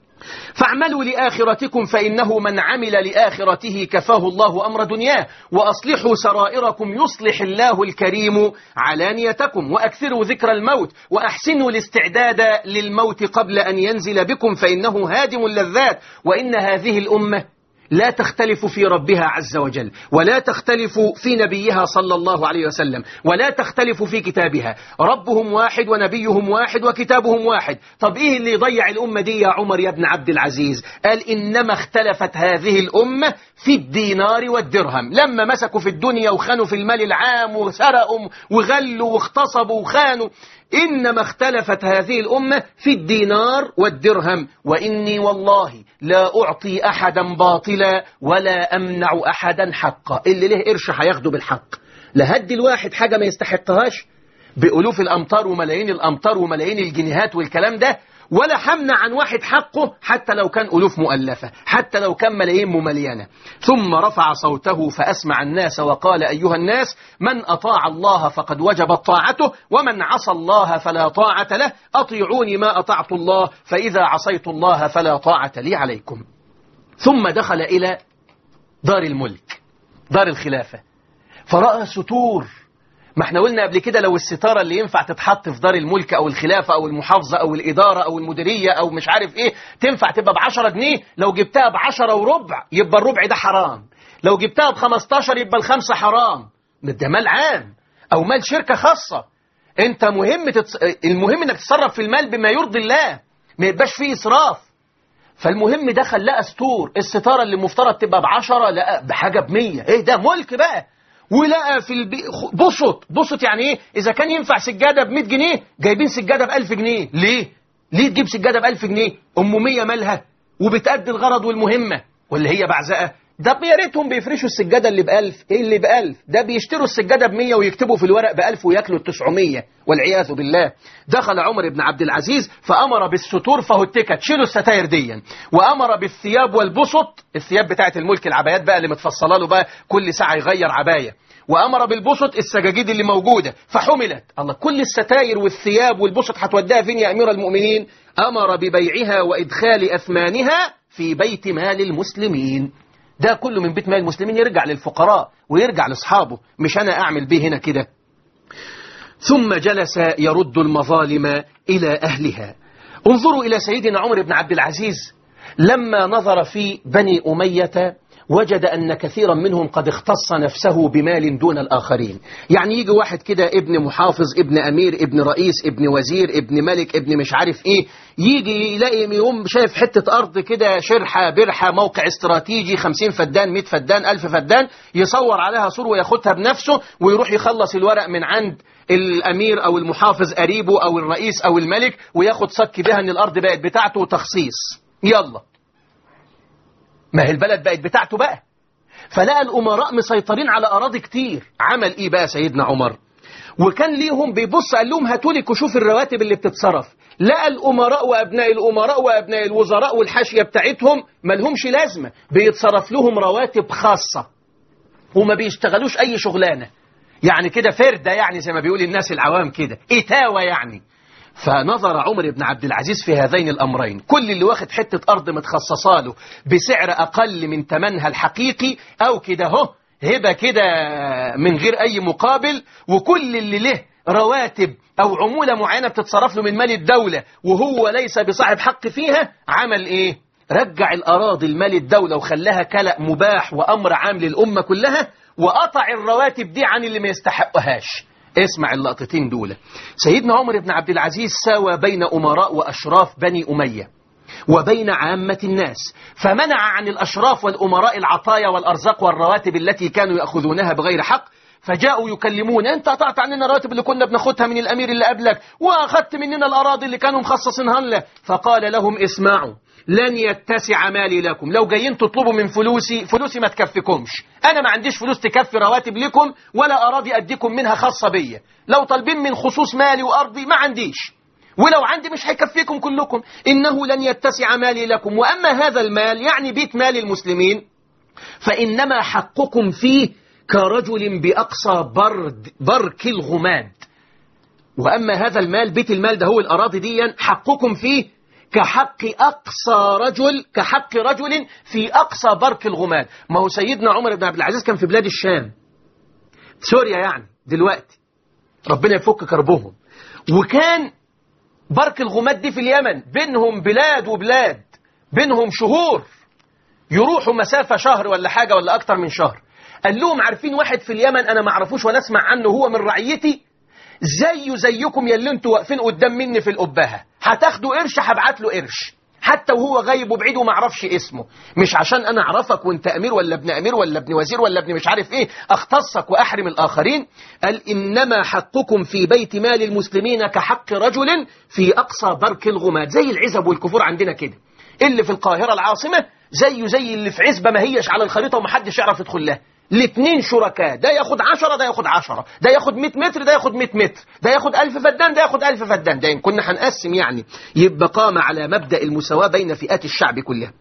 فاعملوا لآخرتكم فإنه من عمل لآخرته كفاه الله أمر دنياه، وأصلحوا سرائركم يصلح الله الكريم علانيتكم، وأكثروا ذكر الموت، وأحسنوا الاستعداد للموت قبل أن ينزل بكم فإنه هادم اللذات، وإن هذه الأمة لا تختلف في ربها عز وجل، ولا تختلف في نبيها صلى الله عليه وسلم، ولا تختلف في كتابها. ربهم واحد ونبيهم واحد وكتابهم واحد. طب إيه اللي يضيع الأمة دي يا عمر يا ابن عبد العزيز؟ قال إنما اختلفت هذه الأمة في الدينار والدرهم. لما مسكوا في الدنيا وخانوا في المال العام وسرقوا وغلوا واغتصبوا وخانوا، إنما اختلفت هذه الأمة في الدينار والدرهم. وإني والله لا أعطي أحدا باطلا ولا أمنع أحدا حقا. اللي له قرش هياخده بالحق، لا هدي الواحد حاجة ما يستحقهاش بألوف الأمطار وملايين الأمطار وملايين الجنيهات والكلام ده، ولا حمنع عن واحد حقه حتى لو كان ألوف مؤلفة، حتى لو كان ملايين مملينة. ثم رفع صوته فأسمع الناس وقال أيها الناس، من أطاع الله فقد وجبت طاعته، ومن عصى الله فلا طاعة له. أطيعوني ما أطعت الله، فإذا عصيت الله فلا طاعة لي عليكم. ثم دخل إلى دار الملك، دار الخلافة، فرأى ستور. ما احنا قلنا قبل كده لو الستارة اللي ينفع تتحط في دار الملك أو الخلافة أو المحافظة أو الإدارة أو المديرية أو مش عارف إيه تنفع تبقى بعشرة جنيه، لو جبتها بعشرة وربع يبقى الربع ده حرام، لو جبتها بخمستاشر يبقى الخمسة حرام. ده مال عام أو مال شركة خاصة. أنت مهم تتص... المهم إنك تتصرف في المال بما يرضي الله، ما يبقاش فيه إسراف. فالمهم دخل لقى ستور، الستارة اللي مفترض تبقى بعشرة لقى بحاجة بمية. إيه ده؟ ملك بقى. ولقى في البي... بسط بسط يعني ايه؟ اذا كان ينفع سجاده ب مية جنيه جايبين سجاده ب ألف جنيه. ليه ليه تجيب سجاده ب ألف جنيه؟ ام مية مالها وبتأدي الغرض والمهمه، ولا هي بعزقه؟ ده يا ريتهم بيفرشوا السجاده اللي ب ألف. ايه اللي ب ألف ده؟ بيشتروا السجاده ب مية ويكتبوا في الورق ب ألف وياكلوا ال تسعمية والعياذ بالله. دخل عمر بن عبد العزيز فامر بالستور فهتكت، شيلوا الستاير ديا، وامر بالثياب والبسط، الثياب بتاعه الملك، العبايات بقى اللي متفصله له بقى كل ساعه يغير عبايه، وأمر بالبسط السجاجيد اللي موجودة فحملت. الله، كل الستاير والثياب والبسط هتوديها فين يا أمير المؤمنين؟ أمر ببيعها وإدخال أثمانها في في بيت مال المسلمين. ده كله من بيت مال المسلمين يرجع للفقراء ويرجع لأصحابه، مش أنا أعمل به هنا كده. ثم جلس يرد المظالم إلى أهلها. انظروا إلى سيدنا عمر بن عبد العزيز لما نظر في بني أمية وجد أن كثيرا منهم قد اختص نفسه بمال دون الآخرين. يعني يجي واحد كده ابن محافظ، ابن أمير، ابن رئيس، ابن وزير، ابن ملك، ابن مش عارف إيه، يجي يلاقي يوم شايف حتة أرض كده شرحة برحة موقع استراتيجي خمسين فدان مئة فدان ألف فدان، يصور عليها صور وياخدها بنفسه ويروح يخلص الورق من عند الأمير أو المحافظ قريبه أو الرئيس أو الملك وياخد صك بها أن الأرض بقت بتاعته وتخصيص. يلا، ما هي البلد بقت بتاعته بقى. فلقى الأمراء مسيطرين على أراضي كتير. عمل إيه بقى سيدنا عمر؟ وكان ليهم بيبص قال لهم هاتوا لي كشوف الرواتب اللي بتتصرف. لقى الأمراء وأبناء الأمراء وأبناء الوزراء والحاشية بتاعتهم ما لهمش لازمة، بيتصرف لهم رواتب خاصة وما بيشتغلوش أي شغلانة، يعني كده فردة، يعني زي ما بيقول الناس العوام كده، إتاوة يعني. فنظر عمر بن عبد العزيز في هذين الأمرين، كل اللي واخد حتة أرض متخصصة له بسعر أقل من ثمنها الحقيقي أو كده هو هبة كده من غير أي مقابل، وكل اللي له رواتب أو عمولة معينة بتتصرف له من مال الدولة وهو ليس بصاحب حق فيها، عمل إيه؟ رجع الأراضي لمال الدولة وخلاها كلأ مباح وأمر عام للأمة كلها، وقطع الرواتب دي عن اللي ما يستحقهاش. اسمع اللقطتين دول. سيدنا عمر بن عبد العزيز ساوى بين أمراء وأشراف بني أمية وبين عامة الناس، فمنع عن الأشراف والأمراء العطايا والأرزاق والرواتب التي كانوا يأخذونها بغير حق. فجاءوا يكلمون، أنت قطعت عننا الرواتب اللي كنا بناخدها من الأمير اللي قبلك، وأخذت مننا الأراضي اللي كانوا مخصصينها لنا. فقال لهم اسمعوا، لن يتسع مالي لكم، لو جايين تطلبوا من فلوسي، فلوسي ما تكفيكمش، أنا ما عنديش فلوس تكفي رواتب لكم ولا أراضي أديكم منها خاصة بيا، لو طالبين من خصوص مالي وأرضي ما عنديش، ولو عندي مش هيكفيكم كلكم، إنه لن يتسع مالي لكم، وأما هذا المال يعني بيت مال المسلمين فإنما حقكم فيه كرجل بأقصى برد برك الغماد. وأما هذا المال، بيت المال ده هو الأراضي دي، حقكم فيه كحق أقصى رجل كحق رجل في أقصى برك الغماد. ما هو سيدنا عمر بن عبد العزيز كان في بلاد الشام، سوريا يعني دلوقتي، ربنا يفك كربهم، وكان برك الغماد دي في اليمن، بينهم بلاد وبلاد، بينهم شهور، يروحوا مسافة شهر ولا حاجة ولا أكتر من شهر. قال لهم عارفين واحد في اليمن أنا ما اعرفوش ولا أسمع عنه، هو من رعيتي زيه زيكم يلي انتوا واقفين قدام مني في القبهة، هتاخدوا قرش هبعت له قرش، حتى وهو غايب وبعيد وما اعرفش اسمه، مش عشان انا اعرفك وانت امير ولا ابن امير ولا ابن وزير ولا ابن مش عارف ايه اختصك واحرم الاخرين. قال انما حقكم في بيت مال المسلمين كحق رجل في اقصى برك الغماد، زي العزب والكفور عندنا كده، اللي في القاهرة العاصمة زيه زي اللي في عزبة ما هيش على الخريطة ومحدش يعرف يدخل لها، الاثنين شركاء، ده ياخد عشرة ده ياخد عشرة، ده ياخد مئة متر ده ياخد مئة متر، ده ياخد ألف فدان ده ياخد ألف فدان، ده إن كنا هنقسم يعني يبقى قام على مبدأ المساواة بين فئات الشعب كلها.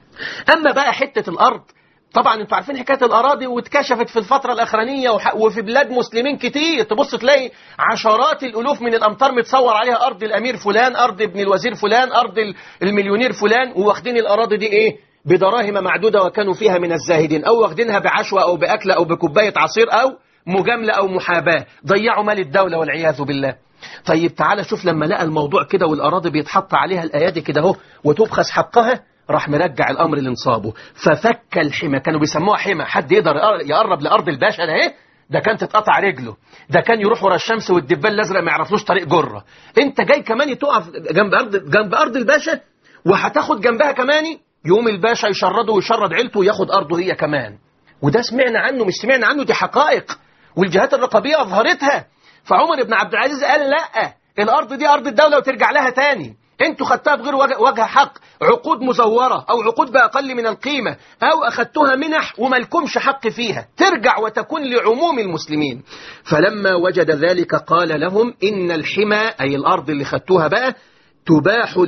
أما بقى حتة الأرض، طبعا انتوا عارفين حكاية الأراضي واتكشفت في الفترة الأخرانية وفي بلاد مسلمين كتير، تبص تلاقي عشرات الألوف من الأمتار متصور عليها أرض الأمير فلان، أرض ابن الوزير فلان، أرض المليونير فلان، وواخدين الأراضي دي إيه؟ بدراهم معدودة وكانوا فيها من الزاهدين، أو واخدينها بعشوة أو بأكلة أو بكوباية عصير أو مجاملة أو محاباة، ضيعوا مال الدولة والعياذ بالله. طيب تعالى شوف لما لقى الموضوع كده والأراضي بيتحط عليها الأيادي كده اهو وتبخس حقها، راح مرجع الأمر لنصابه، ففك الحمى، كانوا بيسموها حمى، حد يقدر يقرب لأرض الباشا ده اهي، ده كان تتقطع رجله، ده كان يروح ورا الشمس والدبان الأزرق ما يعرفلوش طريق جرة. انت جاي كمان تقف جنب أرض جنب أرض الباشا وهتاخد جنبها كمان، يوم الباشا يشرده ويشرد عيلته وياخد أرضه هي كمان. وده سمعنا عنه، مش سمعنا عنه، دي حقائق والجهات الرقابية أظهرتها. فعمر بن عبد العزيز قال لا، الأرض دي أرض الدولة وترجع لها تاني، انتوا خدتها بغير وجه حق، عقود مزورة أو عقود بأقل من القيمة، أو أخدتها منح وملكمش حق فيها، ترجع وتكون لعموم المسلمين. فلما وجد ذلك قال لهم إن الحمى، أي الأرض اللي خدتوها بقى، تباح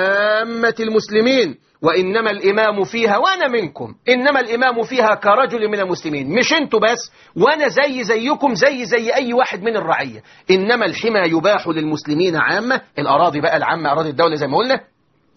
لعامة المسلمين، وإنما الإمام فيها وأنا منكم، إنما الإمام فيها كرجل من المسلمين، مش انتوا بس، وأنا زي زيكم زي زي أي واحد من الرعية، إنما الحمى يباح للمسلمين عامة، الأراضي بقى العامة أراضي الدولة زي ما قلنا،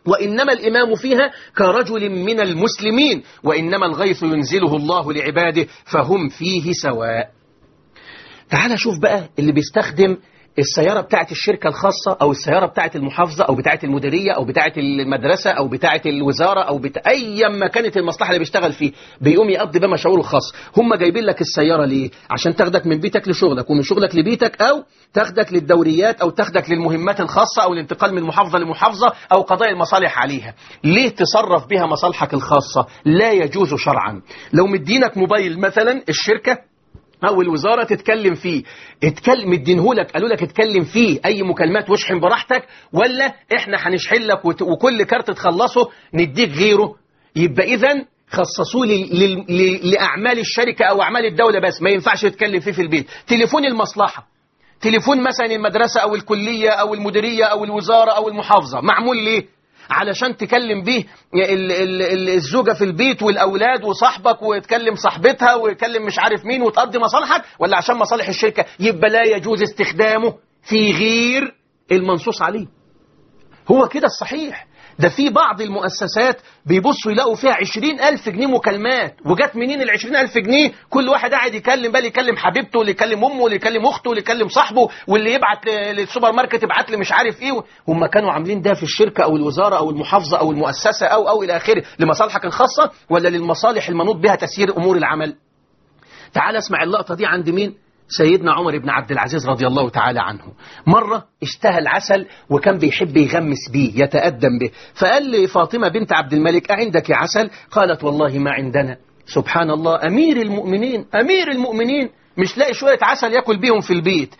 وإنما الإمام فيها كرجل من المسلمين، وإنما الغيث ينزله الله لعباده فهم فيه سواء. تعال شوف بقى اللي بيستخدم السيارة بتاعت الشركة الخاصة أو السيارة بتاعت المحافظة أو بتاعت المديرية أو بتاعت المدرسة أو بتاعت الوزارة أو بتا... أي ما كانت المصلحة اللي بيشتغل فيه، بيقوم يقضي بقى مشاوره الخاص. هم جايبين لك السيارة ليه؟ عشان تاخدك من بيتك لشغلك ومن شغلك لبيتك، أو تاخدك للدوريات أو تاخدك للمهمات الخاصة أو الانتقال من محافظة لمحافظة أو قضاء المصالح عليها. ليه تصرف بها مصالحك الخاصة؟ لا يجوز شرعا. لو مدينك موبايل مثلا الشركة أو الوزارة تتكلم فيه، اتكلم مدينهولك قالوا لك اتكلم فيه أي مكالمات واشحن براحتك، ولا إحنا هنشحن لك وت... وكل كارت تخلصه نديك غيره، يبقى إذن خصصوا لي ل... ل... لأعمال الشركة أو أعمال الدولة بس، ما ينفعش تتكلم فيه في البيت. تليفون المصلحة، تليفون مثلا المدرسة أو الكلية أو المديرية أو الوزارة أو المحافظة، معمول ليه؟ علشان تكلم به الزوجة في البيت والأولاد وصاحبك وتكلم صاحبتها وتكلم مش عارف مين وتقضي مصالحك، ولا عشان مصالح الشركة؟ يبقى لا يجوز استخدامه في غير المنصوص عليه. هو كده الصحيح. ده في بعض المؤسسات بيبصوا يلاقوا فيها عشرين ألف جنيه مكالمات، وجات منين العشرين ألف جنيه؟ كل واحد قاعد يكلم بقى، اللي يكلم حبيبته واللي يكلم أمه واللي يكلم أخته واللي يكلم صاحبه واللي يبعت للسوبر ماركت يبعت لي مش عارف إيه. هم كانوا عاملين ده في الشركة أو الوزارة أو المحافظة أو المؤسسة أو أو إلى آخره لمصالحك الخاصة، ولا للمصالح المنوط بها تسيير أمور العمل؟ تعال اسمع اللقطة دي عند مين؟ سيدنا عمر بن عبد العزيز رضي الله تعالى عنه. مرة اشتهى العسل وكان بيحب يغمس بيه يتأدم به، فقال لفاطمة بنت عبد الملك أعندك عسل؟ قالت والله ما عندنا. سبحان الله، أمير المؤمنين أمير المؤمنين مش لاقي شوية عسل يأكل بيهم في البيت.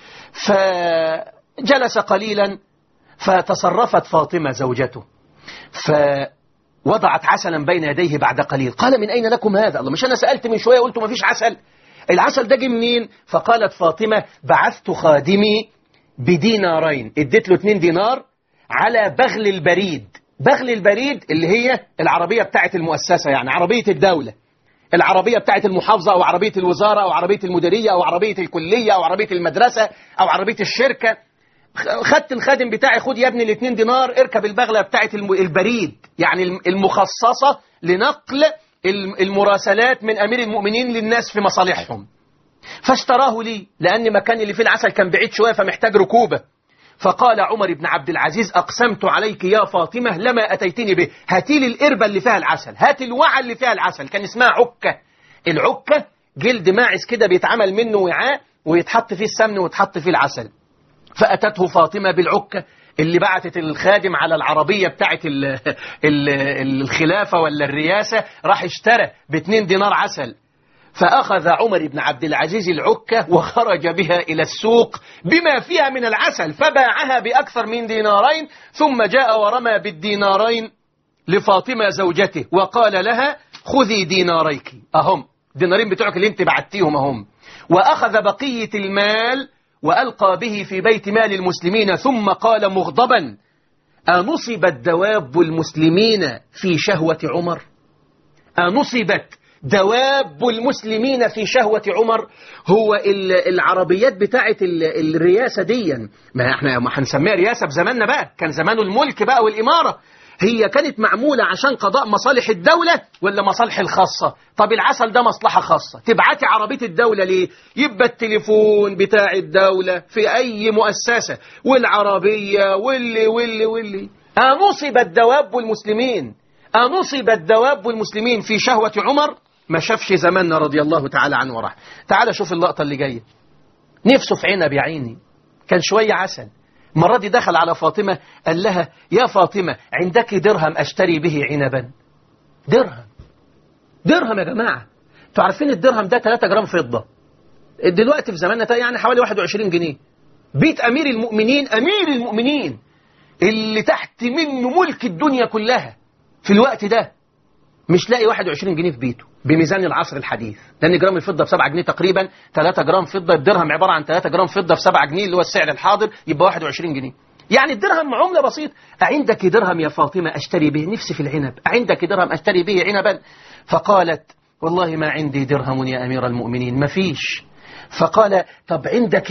فجلس قليلا فتصرفت فاطمة زوجته فوضعت عسلا بين يديه بعد قليل. قال من أين لكم هذا؟ الله، مش أنا سألت من شوية قلت ما فيش عسل؟ العسل ده جه منين؟ فقالت فاطمة بعثت خادمي بدينارين، اديت له اتنين دينار على بغل البريد. بغل البريد اللي هي العربية بتاعت المؤسسة، يعني عربية الدولة، العربية بتاعت المحافظة أو عربية الوزارة أو عربية المديرية أو عربية الكلية أو عربية المدرسة أو عربية الشركة. خدت الخادم بتاعي، خد يا ابني الاتنين دينار اركب البغلة بتاعت البريد، يعني المخصصة لنقل المراسلات من أمير المؤمنين للناس في مصالحهم. فاشتراه لي لأن مكان اللي فيه العسل كان بعيد شوية فمحتاج ركوبة. فقال عمر بن عبد العزيز أقسمت عليك يا فاطمة لما أتيتني به، هاتي لي الإربة اللي فيها العسل، هاتي الوعى اللي فيها العسل. كان اسمها عكة. العكة جلد ماعز كده بيتعمل منه وعاء ويتحط فيه السمن ويتحط فيه العسل. فأتته فاطمة بالعكة اللي بعتت الخادم على العربية بتاعت ال ال الخلافة ولا الرياسة، راح اشترى باتنين دينار عسل. فأخذ عمر بن عبد العزيز العكة وخرج بها إلى السوق بما فيها من العسل فباعها بأكثر من دينارين، ثم جاء ورمى بالدينارين لفاطمة زوجته وقال لها خذي ديناريك أهم، دينارين بتوعك اللي انت بعتيهم أهم. وأخذ بقية المال وألقى به في بيت مال المسلمين، ثم قال مغضبا أنصبت دواب المسلمين في شهوة عمر؟ أنصبت دواب المسلمين في شهوة عمر؟ هو العربيات بتاعت الرياسة دي، ما احنا ما هنسميها رياسة بزماننا بقى، كان زمانه الملك بقى والإمارة، هي كانت معمولة عشان قضاء مصالح الدولة ولا مصالح الخاصة؟ طب العسل ده مصلحة خاصة، تبعتي عربية الدولة ليه؟ يبقى التليفون بتاع الدولة في أي مؤسسة والعربية واللي واللي واللي. أنصبت دواب المسلمين، أنصبت دواب المسلمين في شهوة عمر؟ ما شافش زماننا رضي الله تعالى عنه ورحمه. تعال شوف اللقطة اللي جاية. نفسه في عنب يا عيني، كان شوية عسل. مرة دي دخل على فاطمة قال لها يا فاطمة عندك درهم أشتري به عنبا؟ درهم درهم يا جماعة، انتوا عارفين الدرهم ده ثلاثة جرام فضة دلوقتي في زماننا يعني حوالي واحد وعشرين جنيه. بيت أمير المؤمنين، أمير المؤمنين اللي تحت منه ملك الدنيا كلها في الوقت ده، مش لاقي واحد وعشرين جنيه في بيته بميزان العصر الحديث، لأن جرام الفضة بسبعة جنيه تقريبا، ثلاثة جرام فضة، الدرهم عبارة عن ثلاثة جرام فضة في سبعة جنيه اللي هو السعر الحاضر، يبقى واحد وعشرين جنيه. يعني الدرهم عملة بسيط. أعندك درهم يا فاطمة أشتري به؟ نفسي في العنب، أعندك درهم أشتري به عنبا؟ فقالت والله ما عندي درهم يا أمير المؤمنين، ما فيش. فقال طب عندك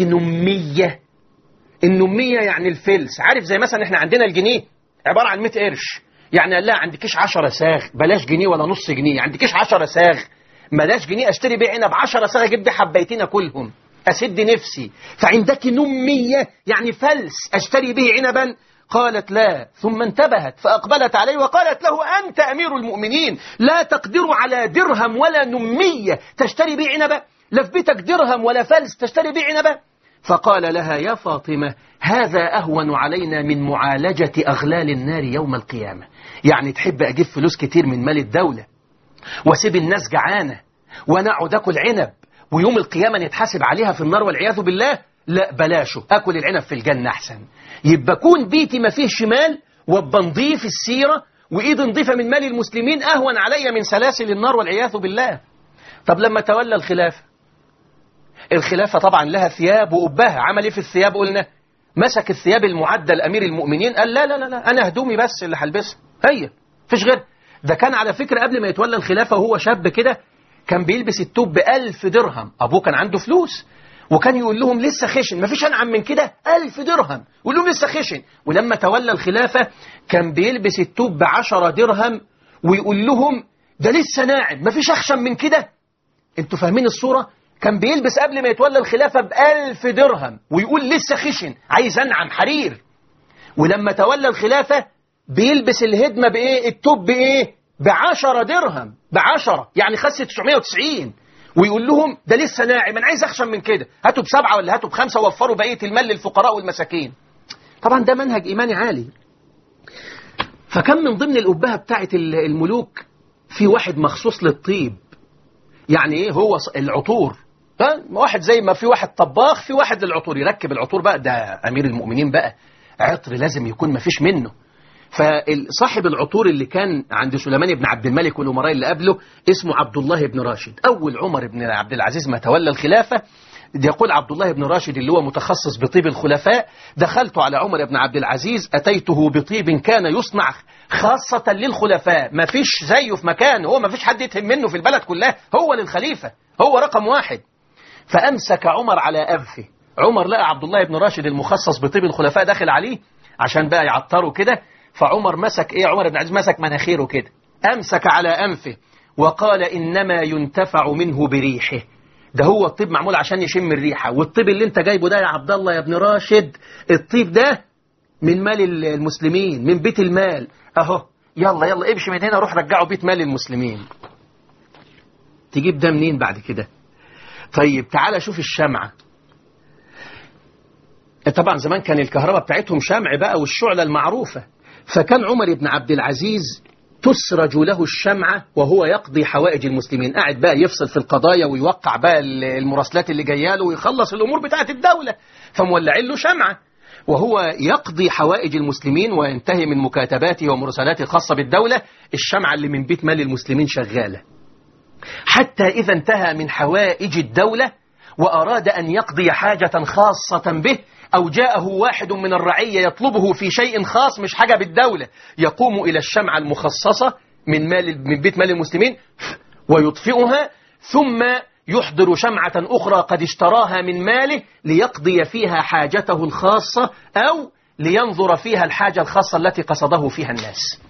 نمية؟ النمية يعني الفلس، عارف زي مثلا احنا عندنا الجنيه عبارة عن مئة قرش، يعني قال لها عندكيش عشرة ساغ، بلاش جنيه ولا نص جنيه، عندكيش عشرة ساغ، بلاش جنيه اشتري بيه عنب، عشرة ساغ اجيب بيه حبيتين اكلهم اسد نفسي، فعندك نمية يعني فلس اشتري به عنبا؟ قالت لا، ثم انتبهت فأقبلت عليه وقالت له أنت أمير المؤمنين، لا تقدر على درهم ولا نمية تشتري به عنبا؟ لا في بيتك درهم ولا فلس تشتري به عنبا؟ فقال لها يا فاطمة هذا أهون علينا من معالجة أغلال النار يوم القيامة. يعني تحب أجيب فلوس كتير من مال الدولة واسيب الناس جعانة وانا اقعد اكل عنب ويوم القيامة نتحاسب عليها في النار والعياذ بالله؟ لا بلاشه، اكل العنب في الجنة احسن. يبقى كون بيتي ما فيه شمال وابقى نضيف السيرة وايد نضيفة من مال المسلمين اهون علي من سلاسل النار والعياذ بالله. طب لما تولى الخلافة، الخلافة طبعا لها ثياب وقبها، عمل ايه في الثياب؟ قلنا مسك الثياب المعدة لأمير المؤمنين، قال لا لا لا, لا أنا هدومي بس اللي هلبسها هي فيش غير. ده كان على فكرة قبل ما يتولى الخلافة وهو شاب كده كان بيلبس التوب بألف درهم، أبوه كان عنده فلوس وكان يقول لهم لسه خشن، مفيش أنعم من كده، ألف درهم يقول لهم لسه خشن. ولما تولى الخلافة كان بيلبس التوب بعشرة درهم ويقول لهم ده لسه ناعم، مفيش أخشن من كده. انتوا فاهمين الصورة؟ كان بيلبس قبل ما يتولى الخلافة بألف درهم ويقول لسه خشن، عايز أنعم حرير. ولما تولى الخلافة بيلبس الهدمة بإيه؟ التوب بإيه؟ بعشرة درهم، بعشرة يعني خس تسعمائة وتسعين، ويقول لهم ده لسه ناعم، أنا عايز أخشن من كده، هاتوا بسبعة ولا هاتوا بخمسة ووفروا بقية المال للفقراء والمساكين. طبعا ده منهج إيماني عالي. فكان من ضمن الأبهة بتاعة الملوك في واحد مخصوص للطيب، يعني إيه هو العطور، واحد زي ما في واحد طباخ في واحد للعطور، يركب العطور بقى، ده أمير المؤمنين بقى عطر لازم يكون ما فيش منه. فصاحب العطور اللي كان عند سليمان بن عبد الملك والأمراء اللي قبله اسمه عبد الله بن راشد. أول عمر بن عبد العزيز ما تولى الخلافة يقول عبد الله بن راشد اللي هو متخصص بطيب الخلفاء، دخلت على عمر بن عبد العزيز أتيته بطيب كان يصنع خاصة للخلفاء، ما فيش زيه في مكان، هو ما فيش حد يتهم منه في البلد كلها، هو للخليفة، هو رقم واحد. فأمسك عمر على أنفه، عمر لقى عبد الله بن راشد المخصص بطيب الخلفاء داخل عليه عشان بقى يعطره كده، فعمر مسك ايه، عمر بن عزيز مسك مناخيره كده، امسك على انفه وقال انما ينتفع منه بريحه، ده هو الطيب معمول عشان يشم الريحه، والطيب اللي انت جايبه ده يا عبد الله يا ابن راشد الطيب ده من مال المسلمين، من بيت المال اهو، يلا يلا امشي من هنا روح رجعه بيت مال المسلمين. تجيب ده منين بعد كده؟ طيب تعالى شوف الشمعة. طبعا زمان كان الكهرباء بتاعتهم شمع بقى والشعلة المعروفة، فكان عمر بن عبد العزيز تسرج له الشمعة وهو يقضي حوائج المسلمين، قاعد بقى يفصل في القضايا ويوقع بقى المراسلات اللي جايه له ويخلص الأمور بتاعت الدولة، فمولعين له شمعة وهو يقضي حوائج المسلمين وينتهي من مكاتباته ومراسلاته الخاصة بالدولة، الشمعة اللي من بيت مال المسلمين شغالة. حتى إذا انتهى من حوائج الدولة وأراد أن يقضي حاجة خاصة به أو جاءه واحد من الرعية يطلبه في شيء خاص مش حاجة بالدولة، يقوم إلى الشمعة المخصصة من مال من بيت مال المسلمين ويطفئها، ثم يحضر شمعة أخرى قد اشتراها من ماله ليقضي فيها حاجته الخاصة أو لينظر فيها الحاجة الخاصة التي قصده فيها الناس.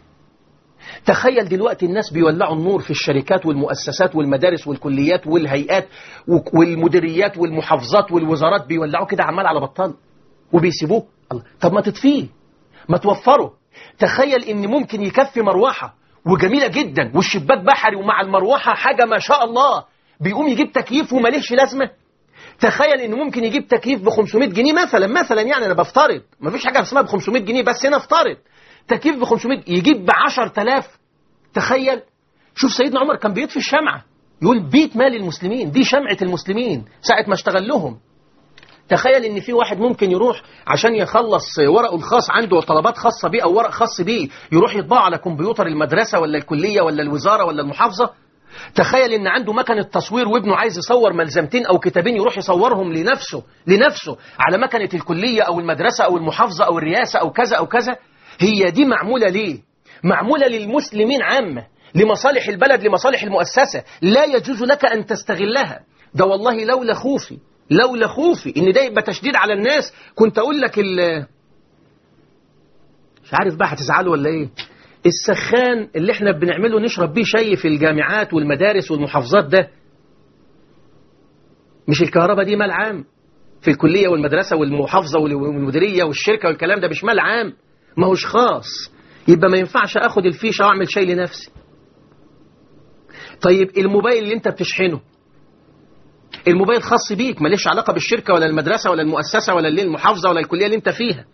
تخيل دلوقتي الناس بيولعوا النور في الشركات والمؤسسات والمدارس والكليات والهيئات والمديريات والمحافظات والوزارات، بيولعوا كده عمال على بطال وبيسيبوه. الله، طب ما تطفيه، ما توفره. تخيل ان ممكن يكفي مروحة وجميلة جدا والشباك بحري ومع المروحة حاجة ما شاء الله، بيقوم يجيب تكييف وماليش لازمة. تخيل انه ممكن يجيب تكييف ب خمسمائة جنيه مثلا مثلا يعني انا بفترض، ما فيش حاجة اسمها ب خمسمائة جنيه بس هنا افترض تكييف ب خمسمائة يجيب ب عشرة آلاف. تخيل، شوف سيدنا عمر كان بيطفي الشمعة، يقول بيت مال المسلمين، دي شمعة المسلمين ساعة ما اشتغل لهم. تخيل ان في واحد ممكن يروح عشان يخلص ورقه الخاص، عنده طلبات خاصة بيه او ورق خاص بيه، يروح يطبعه على كمبيوتر المدرسة ولا الكلية ولا الوزارة ولا المحافظة. تخيل ان عنده مكنة تصوير وابنه عايز يصور ملزمتين او كتابين، يروح يصورهم لنفسه لنفسه على مكنة الكلية او المدرسة او المحافظة او الرئاسة او كذا او كذا. هي دي معمولة ليه؟ معمولة للمسلمين عامة، لمصالح البلد، لمصالح المؤسسة، لا يجوز لك أن تستغلها. ده والله لولا خوفي لولا خوفي إن ده يبقى تشديد على الناس كنت أقول لك ال مش عارف بقى هتزعلوا ولا إيه، السخان اللي احنا بنعمله نشرب بيه شاي في الجامعات والمدارس والمحافظات ده، مش الكهرباء دي مال عام في الكلية والمدرسة والمحافظة والمديرية والشركة والكلام ده مش مال عام، ما هوش خاص، يبقى ما ينفعش اخد الفيشة واعمل شاي لنفسي. طيب الموبايل اللي انت بتشحنه، الموبايل خاص بيك، ماليش علاقة بالشركة ولا المدرسة ولا المؤسسة ولا المحافظة ولا الكلية اللي انت فيها.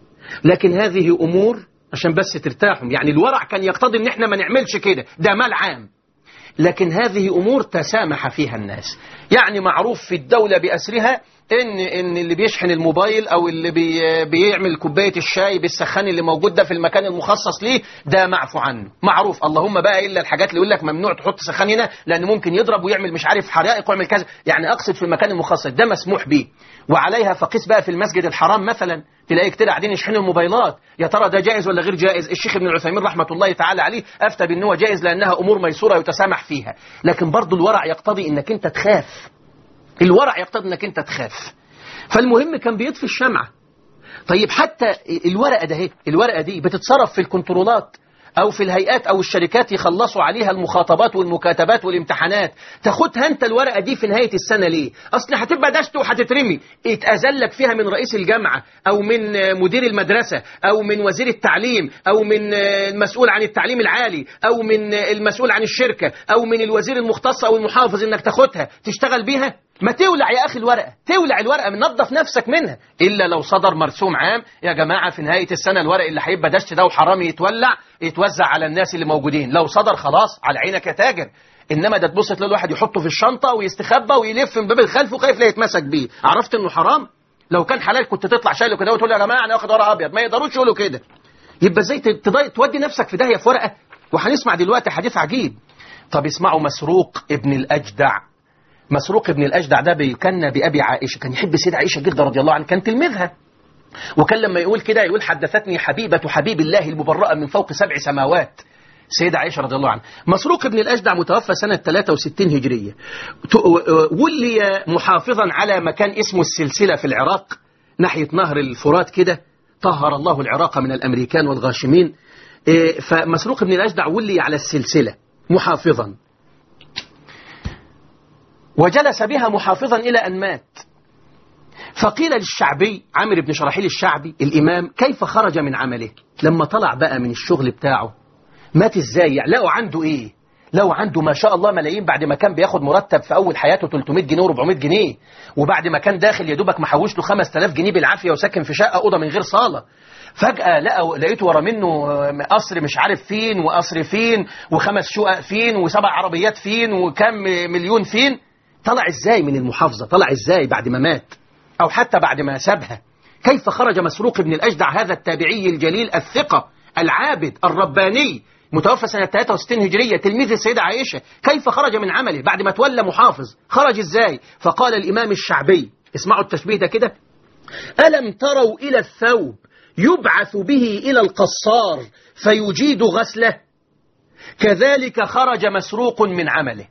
لكن هذه امور عشان بس ترتاحوا، يعني الورع كان يقتضي ان احنا ما نعملش كده، ده مال عام، لكن هذه امور تسامح فيها الناس. يعني معروف في الدولة بأسرها ان ان اللي بيشحن الموبايل او اللي بي بيعمل كوبايه الشاي بالسخان اللي موجود ده في المكان المخصص ليه، ده معفو عنه، معروف. اللهم بقى الا الحاجات اللي يقول لك ممنوع تحط سخان هنا لان ممكن يضرب ويعمل مش عارف حرائق ويعمل كذا، يعني اقصد في المكان المخصص ده مسموح به. وعليها فقيس بقى في المسجد الحرام مثلا تلاقي كتير قاعدين يشحنوا الموبايلات، يا ترى ده جائز ولا غير جائز؟ الشيخ ابن العثيمين رحمه الله تعالى عليه افتى بان هو جائز لانها امور ميسوره يتسامح فيها. لكن برضه الورع يقتضي انك انت تخاف، الورع يقتضي انك انت تخاف. فالمهم كان بيطفي الشمعة. طيب حتى الورقة ده هي الورقة دي بتتصرف في الكنترولات أو في الهيئات أو الشركات يخلصوا عليها المخاطبات والمكاتبات والامتحانات، تاخدها أنت الورقة دي في نهاية السنة ليه؟ أصل هتبقى دشت وهتترمي، اتأذلك فيها من رئيس الجامعة أو من مدير المدرسة أو من وزير التعليم أو من المسؤول عن التعليم العالي أو من المسؤول عن الشركة أو من الوزير المختص أو المحافظ إنك تاخدها تشتغل بيها. ما تولع يا أخي الورقة، تولع الورقة، منظف نفسك منها. إلا لو صدر مرسوم عام يا جماعة في نهاية السنة الورق اللي هيبقى دشت ده وحرامي يتولع يتوزع على الناس اللي موجودين، لو صدر خلاص على عينك يا تاجر. إنما ده تبص تلاقي الواحد يحطه في الشنطة ويستخبى ويلف من باب الخلف وخايف لا يتمسك بيه. عرفت إنه حرام؟ لو كان حلال كنت تطلع شايله كده وتقول يا جماعة أنا واخد ورقة أبيض، ما يقدروش يقولوا كده. يبقى إزاي تودي نفسك في داهية في ورقة؟ وهنسمع دلوقتي حديث عجيب. طب اسمعوا مسروق ابن الأجدع. مسروق ابن الأجدع ده بيكنى بأبي عائشة، كان يحب السيدة عائشة جدا رضي الله عنها، كان تلميذها. وكان لما يقول كده يقول حدثتني حبيبة حبيب الله المبرأة من فوق سبع سماوات، السيدة عائشة رضي الله عنها. مسروق ابن الأجدع متوفى سنة ثلاثة وستين هجرية، ولي محافظا على مكان اسمه السلسلة في العراق ناحية نهر الفرات كده، طهر الله العراق من الأمريكان والغاشمين. فمسروق ابن الأجدع ولي على السلسلة محافظا، وجلس بها محافظا إلى أن مات. فقيل للشعبي عامر بن شراحيل الشعبي الإمام كيف خرج من عمله لما طلع بقى من الشغل بتاعه، مات إزاي؟ يعني لقوا عنده إيه؟ لو عنده ما شاء الله ملايين بعد ما كان بياخد مرتب في أول حياته ثلاثمائة جنيه وأربعمائة جنيه، وبعد ما كان داخل يدوبك محوش له خمسة آلاف جنيه بالعافية وساكن في شقة أوضة من غير صالة. فجأة لقوا لقيته ورا منه قصر مش عارف فين وقصر فين وخمس شقق فين وسبع عربيات فين وكم مليون فين. طلع ازاي من المحافظة؟ طلع ازاي بعد ما مات او حتى بعد ما سابها؟ كيف خرج مسروق بن الأجدع هذا التابعي الجليل الثقة العابد الرباني متوفى سنة ثلاثة وستين هجرية تلميذ السيدة عائشة، كيف خرج من عمله بعد ما تولى محافظ؟ خرج ازاي؟ فقال الإمام الشعبي، اسمعوا التشبيه ده كده: ألم تروا إلى الثوب يبعث به إلى القصار فيجيد غسله، كذلك خرج مسروق من عمله.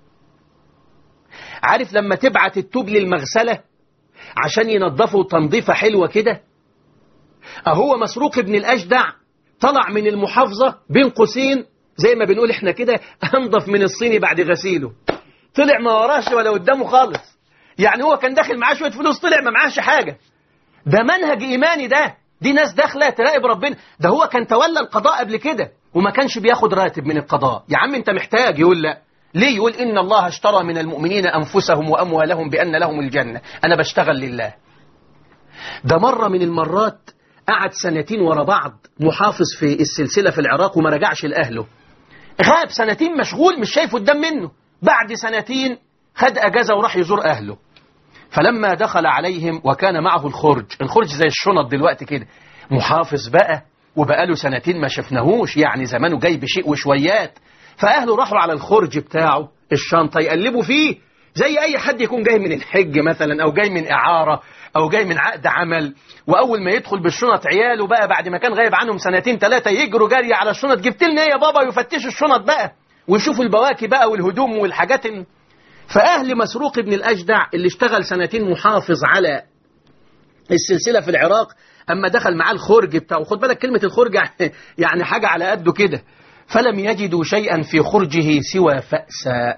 عارف لما تبعت التوب للمغسلة عشان ينظفوا تنظيفة حلوة كده؟ أهو مسروق ابن الأجدع طلع من المحافظة بين قوسين زي ما بنقول احنا كده أنظف من الصيني بعد غسيله، طلع ما وراش ولا قدامه خالص. يعني هو كان داخل معاه شوية فلوس طلع ما معاش حاجة. ده منهج إيماني، ده دي ناس داخلة تراقب ربنا. ده هو كان تولى القضاء قبل كده وما كانش بياخد راتب من القضاء. يا عم انت محتاج؟ يقول لا. ليه؟ يقول إن الله اشترى من المؤمنين أنفسهم وأموالهم بأن لهم الجنة، أنا بشتغل لله. ده مرة من المرات قعد سنتين ورا بعض محافظ في السلسلة في العراق وما رجعش لأهله، غاب سنتين مشغول مش شايف قدام منه. بعد سنتين خد أجازة وراح يزور أهله، فلما دخل عليهم وكان معه الخرج، الخرج زي الشنط دلوقتي كده، محافظ بقى وبقاله سنتين ما شفناهوش، يعني زمانه جاي بشيء وشويات. فأهله راحوا على الخرج بتاعه الشنطة يقلبوا فيه زي أي حد يكون جاي من الحج مثلا أو جاي من إعارة أو جاي من عقد عمل. وأول ما يدخل بالشنط عياله بقى بعد ما كان غايب عنهم سنتين ثلاثة يجروا جري على الشنط، جبت لنا يا بابا، يفتشوا الشنط بقى ويشوفوا البواكي بقى والهدوم والحاجات. فأهل مسروق ابن الأجدع اللي اشتغل سنتين محافظ على السلسلة في العراق أما دخل معاه الخرج بتاعه، خد بالك كلمة الخرج يعني حاجة على قده كده، فلم يجدوا شيئا في خرجه سوى فأسا،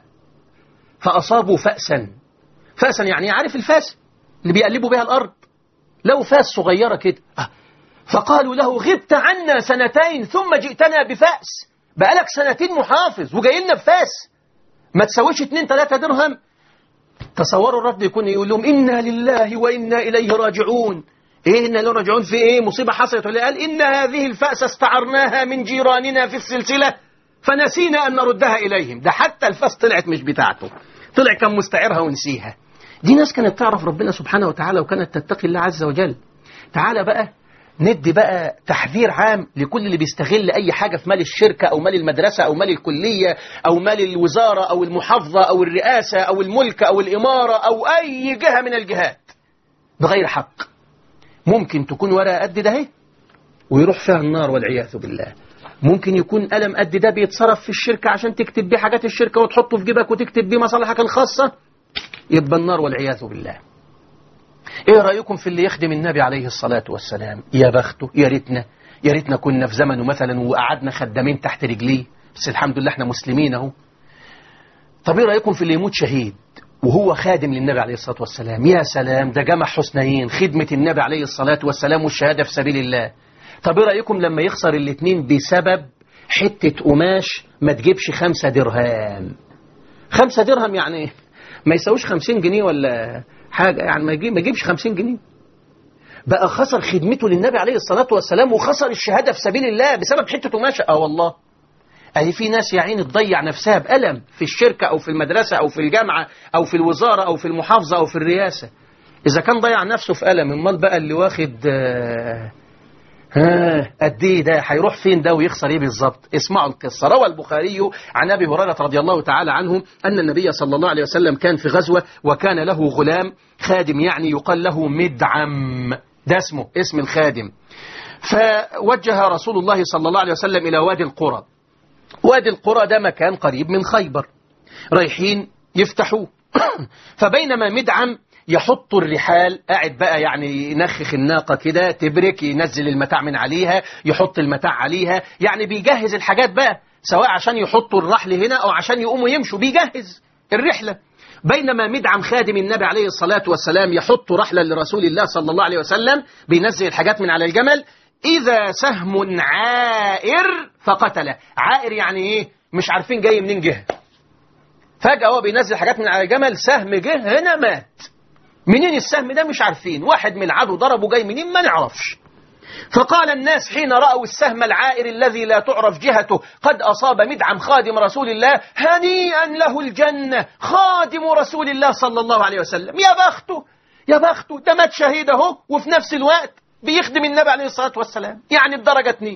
فأصابوا فأسا. فأسا يعني عارف الفاس اللي بيقلبوا بها الأرض، لو فاس صغيرة كده. فقالوا له غبت عنا سنتين ثم جئتنا بفأس، بقالك سنتين محافظ وجاي لنا بفاس ما تسويش اتنين تلاتة درهم. تصوروا الرد يكون يقول لهم إنا لله وإنا إليه راجعون. إيه إنا لله راجعون في إيه؟ مصيبة حصلت ولا؟ قال إن هذه الفأس استعرناها من جيراننا في السلسلة فنسينا أن نردها إليهم. ده حتى الفأس طلعت مش بتاعته، طلع كان مستعيرها ونسيها. دي ناس كانت تعرف ربنا سبحانه وتعالى وكانت تتقي الله عز وجل. تعالى بقى ندي بقى تحذير عام لكل اللي بيستغل أي حاجة في مال الشركة أو مال المدرسة أو مال الكلية أو مال الوزارة أو المحافظة أو الرئاسة أو الملك أو الإمارة أو أي جهة من الجهات بغير حق. ممكن تكون ورقة قد ده اهي ويروح فيها النار والعياذ بالله. ممكن يكون قلم قد ده بيتصرف في الشركة عشان تكتب بيه حاجات الشركة وتحطه في جيبك وتكتب بيه مصالحك الخاصة، يبقى النار والعياذ بالله. ايه رأيكم في اللي يخدم النبي عليه الصلاة والسلام؟ يا بخته، يا ريتنا يا ريتنا كنا في زمنه مثلا وقعدنا خدامين تحت رجليه، بس الحمد لله احنا مسلمين اهو. طب ايه رأيكم في اللي يموت شهيد وهو خادم للنبي عليه الصلاة والسلام؟ يا سلام، ده جمع حسنيين، خدمة النبي عليه الصلاة والسلام والشهادة في سبيل الله. طب ايه رأيكم لما يخسر الاتنين بسبب حتة قماش ما تجيبش خمسة درهم؟ خمسة درهم يعني ما يساويش خمسين جنيه ولا حاجة، يعني ما يجيب ما يجيبش خمسين جنيه. بقى خسر خدمته للنبي عليه الصلاة والسلام وخسر الشهادة في سبيل الله بسبب حتة قماشة. اه والله، أهي في ناس يا عيني تضيع نفسها بألم في الشركة أو في المدرسة أو في الجامعة أو في الوزارة أو في المحافظة أو في الرئاسة. إذا كان ضيع نفسه في ألم، امال بقى اللي واخد آه ها قد ايه ده هيروح فين ده ويخسر ايه بالظبط؟ اسمعوا القصة. روى البخاري عن أبي هريرة رضي الله تعالى عنه أن النبي صلى الله عليه وسلم كان في غزوة وكان له غلام خادم، يعني يقال له مدعم، ده اسمه اسم الخادم. فوجه رسول الله صلى الله عليه وسلم إلى وادي القرى. وادي القرى ده مكان قريب من خيبر، رايحين يفتحوه. فبينما مدعم يحط الرحال، قاعد بقى يعني ينخخ الناقة كده تبرك، ينزل المتاع من عليها، يحط المتاع عليها، يعني بيجهز الحاجات بقى، سواء عشان يحطوا الرحل هنا أو عشان يقوموا يمشوا، بيجهز الرحلة. بينما مدعم خادم النبي عليه الصلاة والسلام يحط رحلة لرسول الله صلى الله عليه وسلم، بينزل الحاجات من على الجمل، إذا سهم عائر فقتله. عائر يعني إيه؟ مش عارفين جاي منين جه. فجأة هو بينزل حاجات من على الجمل، سهم جه هنا مات. منين السهم ده؟ مش عارفين، واحد من العدو ضربه، جاي منين ما نعرفش. فقال الناس حين رأوا السهم العائر الذي لا تعرف جهته قد أصاب مدعم خادم رسول الله: هنيئا له الجنة، خادم رسول الله صلى الله عليه وسلم، يا بخته يا بخته، ده مات شهيد اهو وفي نفس الوقت بيخدم النبي عليه الصلاة والسلام، يعني الدرجة اتنين.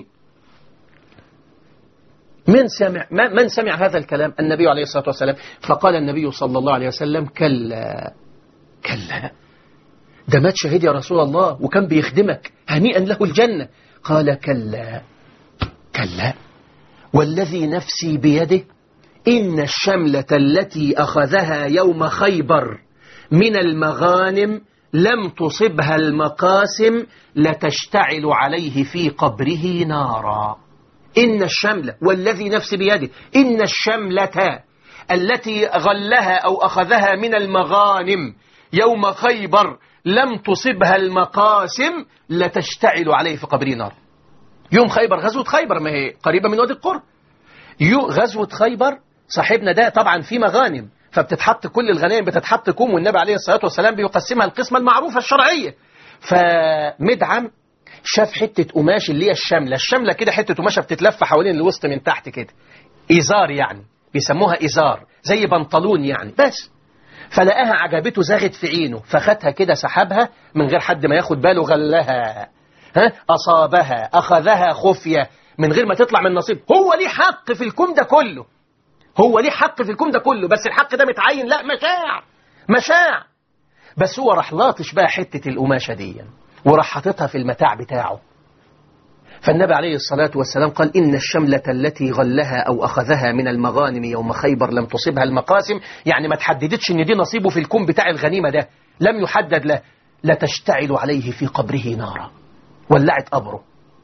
من سمع من سمع هذا الكلام؟ النبي عليه الصلاة والسلام. فقال النبي صلى الله عليه وسلم: كلا كلا، ده مات شهيد يا رسول الله وكان بيخدمك، هنيئا له الجنة. قال: كلا كلا والذي نفسي بيده إن الشملة التي أخذها يوم خيبر من المغانم لم تصبها المقاسم لتشتعل عليه في قبره نارا. إن الشملة، والذي نفسي بيده، إن الشملة التي غلها أو أخذها من المغانم يوم خيبر لم تصبها المقاسم لتشتعل عليه في قبره نار. يوم خيبر، غزوة خيبر، ما هي قريبة من وادي القرى. غزوة خيبر صاحبنا ده طبعا في مغانم، فبتتحط كل الغنائم بتتحط كوم، والنبي عليه الصلاة والسلام بيقسمها القسمة المعروفة الشرعية. فمدعم شاف حتة قماش اللي هي الشملة، الشملة كده حتة قماشة بتتلف حوالين الوسط من تحت كده، إزار يعني، بيسموها إزار زي بنطلون يعني، بس فلقاها عجبته، زاغت في عينه، فخدها كده سحبها من غير حد ما ياخد باله، غلها، ها أصابها، أخذها خفية من غير ما تطلع من نصيب. هو ليه حق في الكون ده كله، هو ليه حق في الكون ده كله، بس الحق ده متعين؟ لا، مشاع مشاع. بس هو راح لاطش بقى حتة القماشة دي وراح حاططها في المتاع بتاعه. فالنبي عليه الصلاة والسلام قال: إن الشملة التي غلها أو أخذها من المغانم يوم خيبر لم تصبها المقاسم، يعني ما تحددتش إن دي نصيبه في الكون بتاع الغنيمة ده، لم يحدد له. لتشتعل عليه في قبره نارا، ولعت قبره،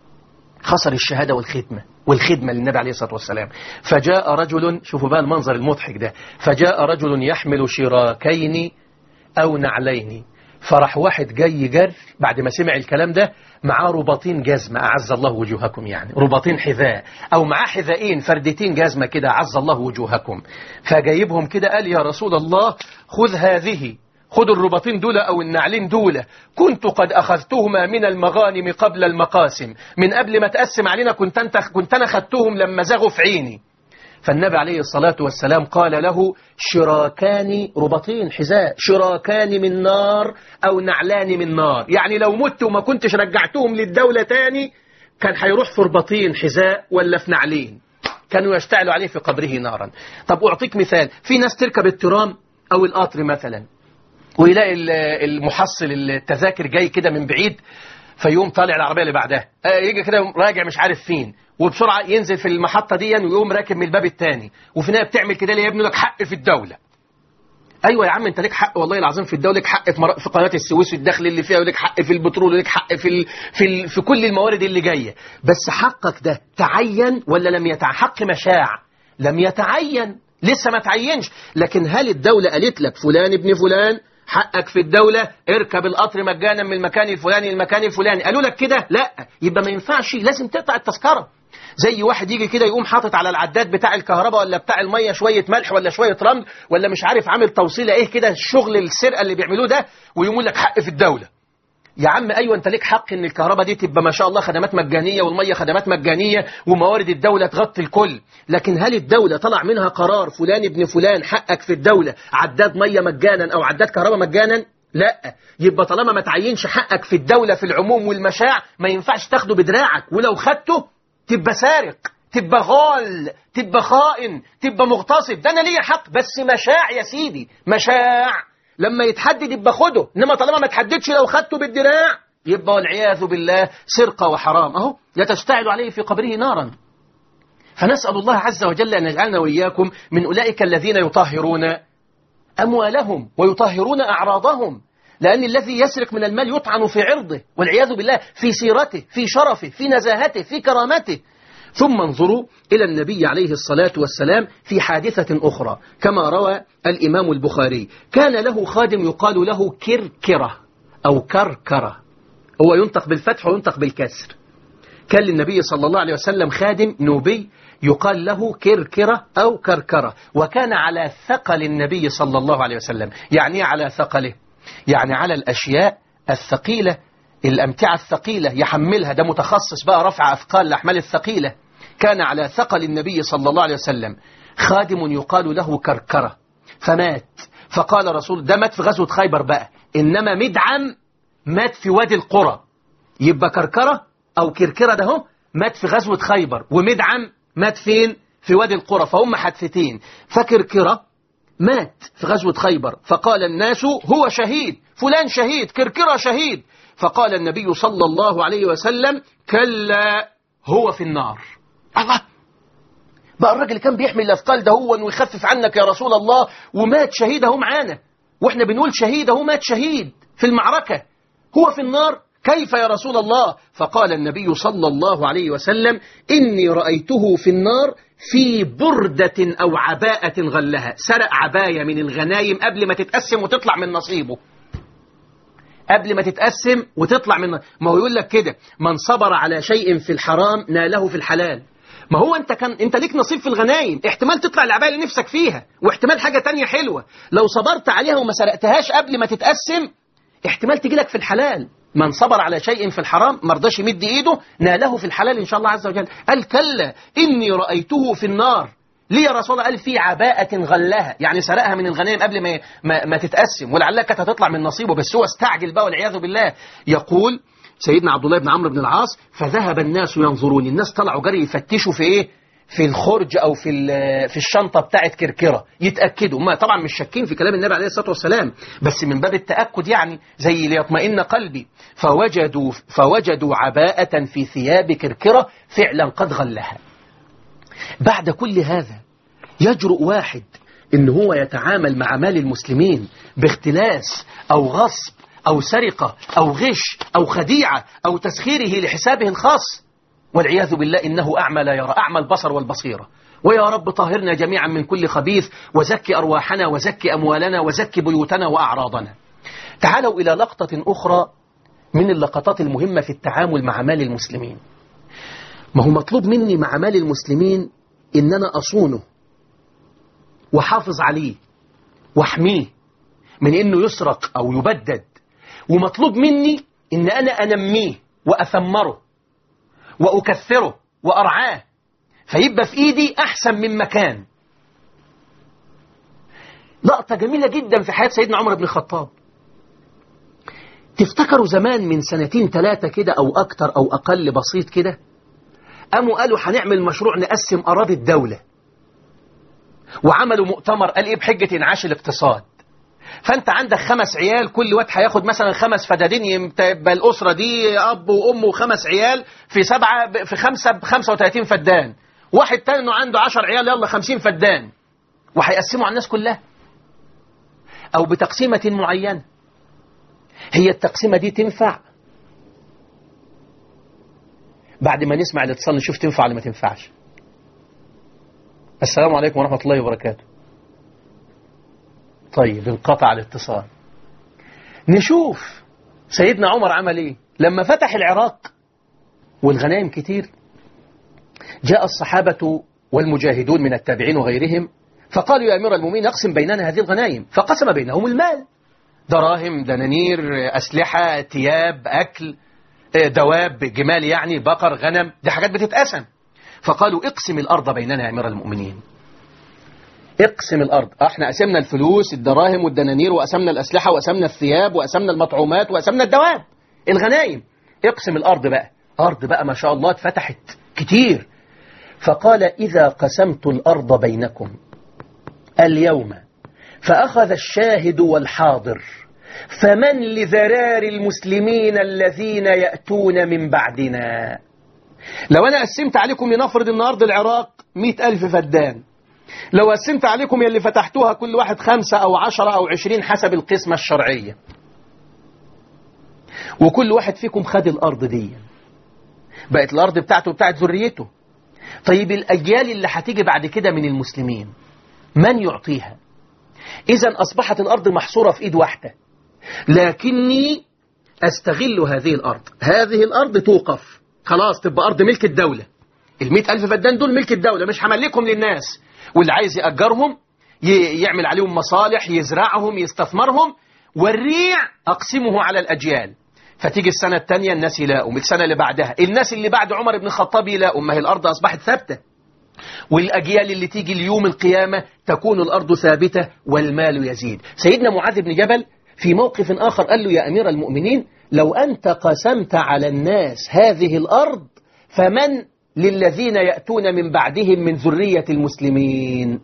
خسر الشهادة والخدمة والخدمة للنبي عليه الصلاة والسلام. فجاء رجل، شوفوا بقى المنظر المضحك ده، فجاء رجل يحمل شراكين أو نعلين، فرح واحد جاي جر بعد ما سمع الكلام ده معاه رباطين جزمة أعز الله وجوهكم، يعني رباطين حذاء، أو معاه حذائين فردتين جزمة كده أعز الله وجوهكم، فجايبهم كده قال يا رسول الله خذ هذه، خذ الرباطين دول أو النعلين دول، كنت قد أخذتهما من المغانم قبل المقاسم، من قبل ما تقسم علينا كنت أنت كنت أنا خدتهم لما زغوا في عيني. فالنبي عليه الصلاة والسلام قال له شراكان، رباطين حذاء، شراكان من نار أو نعلان من نار، يعني لو مت وما كنتش رجعتهم للدولة تاني كان هيروح في رباطين حذاء ولا في نعلين، كانوا يشتعلوا عليه في قبره نارا. طب أعطيك مثال، في ناس تركب الترام أو القطر مثلا ويلاقي المحصل التذاكر جاي كده من بعيد، فيقوم طالع العربية اللي بعدها، يجي كده راجع مش عارف فين، وبسرعة ينزل في المحطة دي ويقوم راكب من الباب الثاني، وفي نهاية بتعمل كده ليه يا ابني؟ لك حق في الدولة. أيوة يا عم أنت لك حق والله العظيم في الدولة، لك حق في, مر... في قناة السويس والدخل اللي فيها، ولك حق في البترول، ولك حق في ال... في, ال... في كل الموارد اللي جاية، بس حقك ده تعين ولا لم يتعين؟ حق مشاع لم يتعين، لسه ما تعينش، لكن هل الدولة قالت لك فلان ابن فلان حقك في الدولة اركب القطر مجانا من المكان الفلاني للمكان الفلاني، قالوا لك كده؟ لا، يبقى ما ينفعش، لازم تقطع التذكرة. زي واحد يجي كده يقوم حاطط على العداد بتاع الكهرباء ولا بتاع المية شوية ملح ولا شوية رمل ولا مش عارف عامل توصيلة ايه كده، الشغل السرقة اللي بيعملوه ده، ويقول لك حق في الدولة. يا عم ايوه انت ليك حق ان الكهرباء دي تبقى ما شاء الله خدمات مجانية، والمية خدمات مجانية، وموارد الدولة تغطي الكل، لكن هل الدولة طلع منها قرار فلان ابن فلان حقك في الدولة عداد مية مجانا او عداد كهرباء مجانا؟ لا، يبقى طالما ما تعينش حقك في الدولة في العموم والمشاع ما ينفعش تاخده بدراعك، ولو خدته تبقى سارق، تبقى غال، تبقى خائن، تبقى مغتصب. ده انا ليا حق بس مشاع يا سيدي، مشاع لما يتحدد يبقى خده، انما طالما ما تحددش لو خدته بالدراع يبقى والعياذ بالله سرقة وحرام، اهو يتشتعل عليه في قبره نارا. فنسأل الله عز وجل أن يجعلنا وإياكم من أولئك الذين يطهرون أموالهم ويطهرون أعراضهم، لأن الذي يسرق من المال يطعن في عرضه والعياذ بالله، في سيرته، في شرفه، في نزاهته، في كرامته. ثم انظروا إلى النبي عليه الصلاة والسلام في حادثة أخرى كما روى الإمام البخاري، كان له خادم يقال له كركرة أو كركرة، هو ينطق بالفتح وينطق بالكسر. كان للنبي صلى الله عليه وسلم خادم نوبي يقال له كركرة أو كركرة، وكان على ثقل النبي صلى الله عليه وسلم. يعني على ثقله، يعني على الأشياء الثقيلة، الأمتعة الثقيلة يحملها، ده متخصص بقى رفع أثقال الأحمال الثقيلة. كان على ثقل النبي صلى الله عليه وسلم خادم يقال له كركرة فمات، فقال رسول، ده مات في غزوة خيبر بقى، إنما مدعم مات في وادي القرى. يبقى كركرة أو كركرة ده هو مات في غزوة خيبر، ومدعم مات فين؟ في وادي القرى، فهم حادثتين. فكركرة مات في غزوة خيبر، فقال الناس هو شهيد، فلان شهيد، كركرة شهيد. فقال النبي صلى الله عليه وسلم كلا هو في النار. الله، بقى الراجل كان بيحمل الأثقال ده هو ويخفف عنك يا رسول الله ومات شهيد اهو معانا، واحنا بنقول شهيد اهو مات شهيد في المعركة، هو في النار، كيف يا رسول الله؟ فقال النبي صلى الله عليه وسلم إني رأيته في النار في بردة أو عباءة غلها، سرق عباية من الغنايم قبل ما تتقسم وتطلع من نصيبه، قبل ما تتقسم وتطلع من، ما هو يقول لك كده من صبر على شيء في الحرام ناله في الحلال. ما هو انت كان انت ليك نصيب في الغنايم، احتمال تطلع العباية اللي نفسك فيها، واحتمال حاجة تانية حلوة لو صبرت عليها وما سرقتهاش قبل ما تتقسم احتمال تجي لك في الحلال. من صبر على شيء في الحرام ما رضاش يمد ايده ناله في الحلال ان شاء الله عز وجل. قال كلا اني رأيته في النار. ليه يا رسول الله؟ قال في عباءة غلها، يعني سرقها من الغنائم قبل ما ما, ما تتقسم، ولعلها كانت هتطلع من نصيبه، بس هو استعجل بقى والعياذ بالله. يقول سيدنا عبد الله بن عمرو بن العاص فذهب الناس ينظرون، الناس طلعوا جري يفتشوا في ايه؟ في الخرج او في في الشنطه بتاعت كركره يتاكدوا، ما طبعا مش شاكين في كلام النبي عليه الصلاه والسلام، بس من باب التاكد يعني زي ليطمئن قلبي. فوجدوا فوجدوا عباءة في ثياب كركره فعلا قد غلها. بعد كل هذا يجرؤ واحد ان هو يتعامل مع مال المسلمين باختلاس او غصب أو سرقة أو غش أو خديعة أو تسخيره لحسابه الخاص، والعياذ بالله إنه أعمى لا يرى، أعمى البصر والبصيرة. ويا رب طهرنا جميعا من كل خبيث، وزكي أرواحنا وزكي أموالنا وزكي بيوتنا وأعراضنا. تعالوا إلى لقطة أخرى من اللقطات المهمة في التعامل مع مال المسلمين. ما هو مطلوب مني مع مال المسلمين إن أنا أصونه وحافظ عليه واحميه من إنه يسرق أو يبدد، ومطلوب مني إن أنا أنميه وأثمره وأكثره وأرعاه فيبقى في إيدي أحسن من مكان. لقطة جميلة جدا في حياة سيدنا عمر بن الخطاب. تفتكروا زمان من سنتين ثلاثة كده أو أكتر أو أقل بسيط كده، قاموا قالوا هنعمل مشروع نقسم أراضي الدولة، وعملوا مؤتمر قال إيه بحجة إنعاش الاقتصاد. فأنت عندك خمس عيال، كل واحد هياخد مثلا خمس فدادين، يبقى الأسرة دي أب وأم وخمس عيال في سبعة في خمسة بخمسة وثلاثين فدان. واحد تاني إنه عنده عشر عيال، يلا خمسين فدان، وهيقسموا على الناس كلها أو بتقسيمة معينة. هي التقسيمة دي تنفع؟ بعد ما نسمع الاتصال نشوف تنفع ولا ما تنفعش. السلام عليكم ورحمة الله وبركاته. طيب انقطع الاتصال. نشوف سيدنا عمر عمل ايه لما فتح العراق والغنائم كتير. جاء الصحابة والمجاهدون من التابعين وغيرهم فقالوا يا أمير المؤمنين اقسم بيننا هذه الغنائم، فقسم بينهم المال، دراهم، دنانير، أسلحة، ثياب، أكل، دواب، جمال يعني، بقر، غنم، دي حاجات بتتقسم. فقالوا اقسم الأرض بيننا يا أمير المؤمنين، اقسم الأرض. احنا قسمنا الفلوس الدراهم والدنانير، وقسمنا الأسلحة، وقسمنا الثياب، وقسمنا المطعومات، وقسمنا الدواب، الغنائم. اقسم الأرض بقى. أرض بقى ما شاء الله اتفتحت كتير. فقال إذا قسمت الأرض بينكم اليوم فأخذ الشاهد والحاضر فمن لذرار المسلمين الذين يأتون من بعدنا. لو أنا قسمت عليكم لنفرض النهاردة العراق مئة ألف فدان، لو قسمت عليكم يلي فتحتوها كل واحد خمسة أو عشرة أو عشرين حسب القسمة الشرعية، وكل واحد فيكم خد الأرض دي، بقت الأرض بتاعته بتاعت ذريته. طيب الأجيال اللي هتيجي بعد كده من المسلمين من يعطيها؟ إذن أصبحت الأرض محصورة في إيد واحدة، لكني أستغل هذه الأرض. هذه الأرض توقف خلاص، تبقى أرض ملك الدولة. المئة ألف فدان دول ملك الدولة، مش هملكهم للناس، واللي عايز يأجرهم يعمل عليهم مصالح، يزرعهم، يستثمرهم، والريع أقسمه على الأجيال. فتيجي السنة الثانية الناس يلاقوا، السنة اللي بعدها الناس اللي بعد عمر بن الخطاب يلاقوا، ما هي الأرض أصبحت ثابتة. والأجيال اللي تيجي ليوم القيامة تكون الأرض ثابتة والمال يزيد. سيدنا معاذ بن جبل في موقف آخر قال له يا أمير المؤمنين لو أنت قسمت على الناس هذه الأرض فمن للذين يأتون من بعدهم من ذرية المسلمين،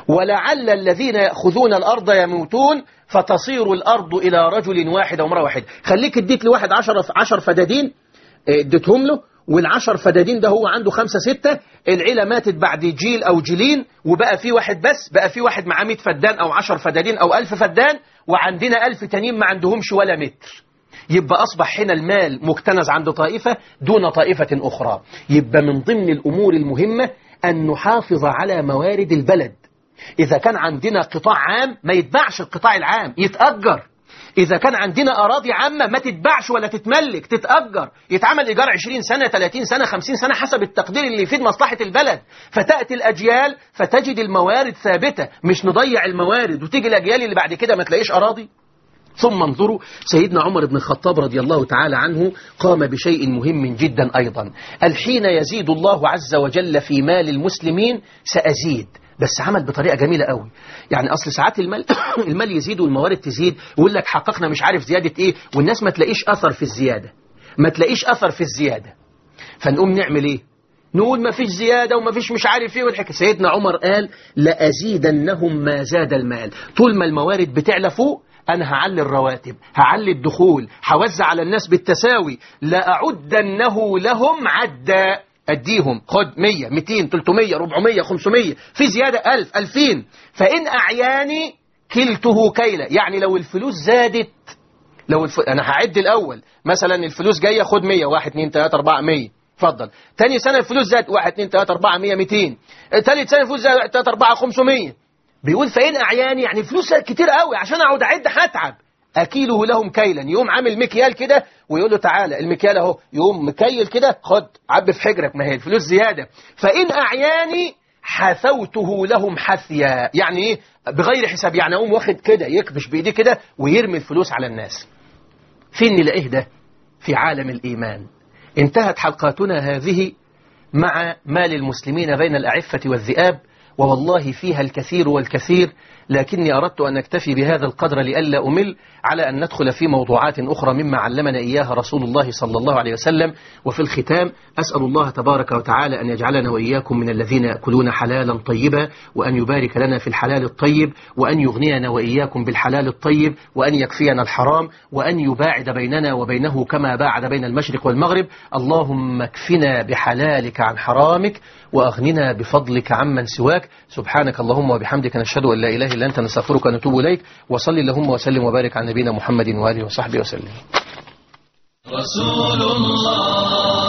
ولعل الذين يأخذون الأرض يموتون فتصير الأرض إلى رجل واحد أو امرأة واحد. خليك اديت لواحد عشر, عشر فدادين اديتهم له، والعشر فدادين ده هو عنده خمسة ستة، العيلة ماتت بعد جيل أو جيلين وبقى في واحد بس، بقى في واحد معاه مئة فدان أو عشر فدادين أو ألف فدان، وعندنا ألف تانيين ما عندهمش ولا متر. يبقى أصبح هنا المال مكتنز عند طائفة دون طائفة أخرى. يبقى من ضمن الأمور المهمة أن نحافظ على موارد البلد. إذا كان عندنا قطاع عام ما يتباعش القطاع العام، يتأجر. إذا كان عندنا أراضي عامة ما تتباعش ولا تتملك، تتأجر، يتعمل إيجار عشرين سنة ثلاثين سنة خمسين سنة حسب التقدير اللي يفيد مصلحة البلد. فتأتي الأجيال فتجد الموارد ثابتة، مش نضيع الموارد وتيجي الأجيال اللي بعد كده ما تلاقيش أراضي. ثم انظروا سيدنا عمر بن الخطاب رضي الله تعالى عنه قام بشيء مهم جدا أيضا. الحين يزيد الله عز وجل في مال المسلمين سأزيد، بس عمل بطريقة جميلة قوي. يعني أصل ساعات المال المال يزيد والموارد تزيد، ويقول لك حققنا مش عارف زيادة إيه، والناس ما تلاقيش أثر في الزيادة، ما تلاقيش أثر في الزيادة. فنقوم نعمل إيه؟ نقول ما فيش زيادة وما فيش مش عارف إيه والحكاية. سيدنا عمر قال لأزيدنهم ما زاد المال. طول ما الموارد بتعلى فوق أنا هعلي الرواتب، هعلي الدخول، هوزع على الناس بالتساوي، لأعدنه لهم عدا. أديهم خد مية مئتين ثلاثمية أربعمية خمسمية، في زيادة ألف ألفين، فإن أعياني كلته كيلة. يعني لو الفلوس زادت لو الف... أنا هعد الأول مثلا الفلوس جاية خد مية، واحد اتنين تلاتة أربعة مية، اتفضل. تاني سنة الفلوس زاد واحد اتنين تلاتة أربعة مية ميتين، تالت سنة الفلوس زاد واحد تلاتة أربعة خمسمية. بيقول فإن أعياني يعني فلوس كتير قوي عشان أقعد أعد هتعب، أكيله لهم كيلا، يقوم عامل مكيال كده ويقول له تعالى المكيال أهو، يقوم مكيل كده خد عب في حجرك، ما هي الفلوس زيادة. فإن أعياني حثوته لهم حثيا، يعني إيه؟ بغير حساب، يعني أقوم واخد كده يكبش بإيديه كده ويرمي الفلوس على الناس. فين نلاقيه ده؟ في عالم الإيمان. انتهت حلقاتنا هذه مع مال المسلمين بين الأعفة والذئاب، ووالله فيها الكثير والكثير، لكني أردت أن نكتفي بهذا القدر لئلا أمل، على أن ندخل في موضوعات أخرى مما علمنا إياها رسول الله صلى الله عليه وسلم. وفي الختام أسأل الله تبارك وتعالى أن يجعلنا وإياكم من الذين يأكلون حلالا طيبا، وأن يبارك لنا في الحلال الطيب، وأن يغنينا وإياكم بالحلال الطيب، وأن يكفينا الحرام، وأن يباعد بيننا وبينه كما باعد بين المشرق والمغرب. اللهم اكفنا بحلالك عن حرامك، وأغننا بفضلك عمن سواك. سبحانك اللهم وبحمدك، نشهد أن لا إله إلا أنت، نستغفرك ونتوب إليك. وصل اللهم وسلم وبارك على نبينا محمد وآله وصحبه وسلم. رسول الله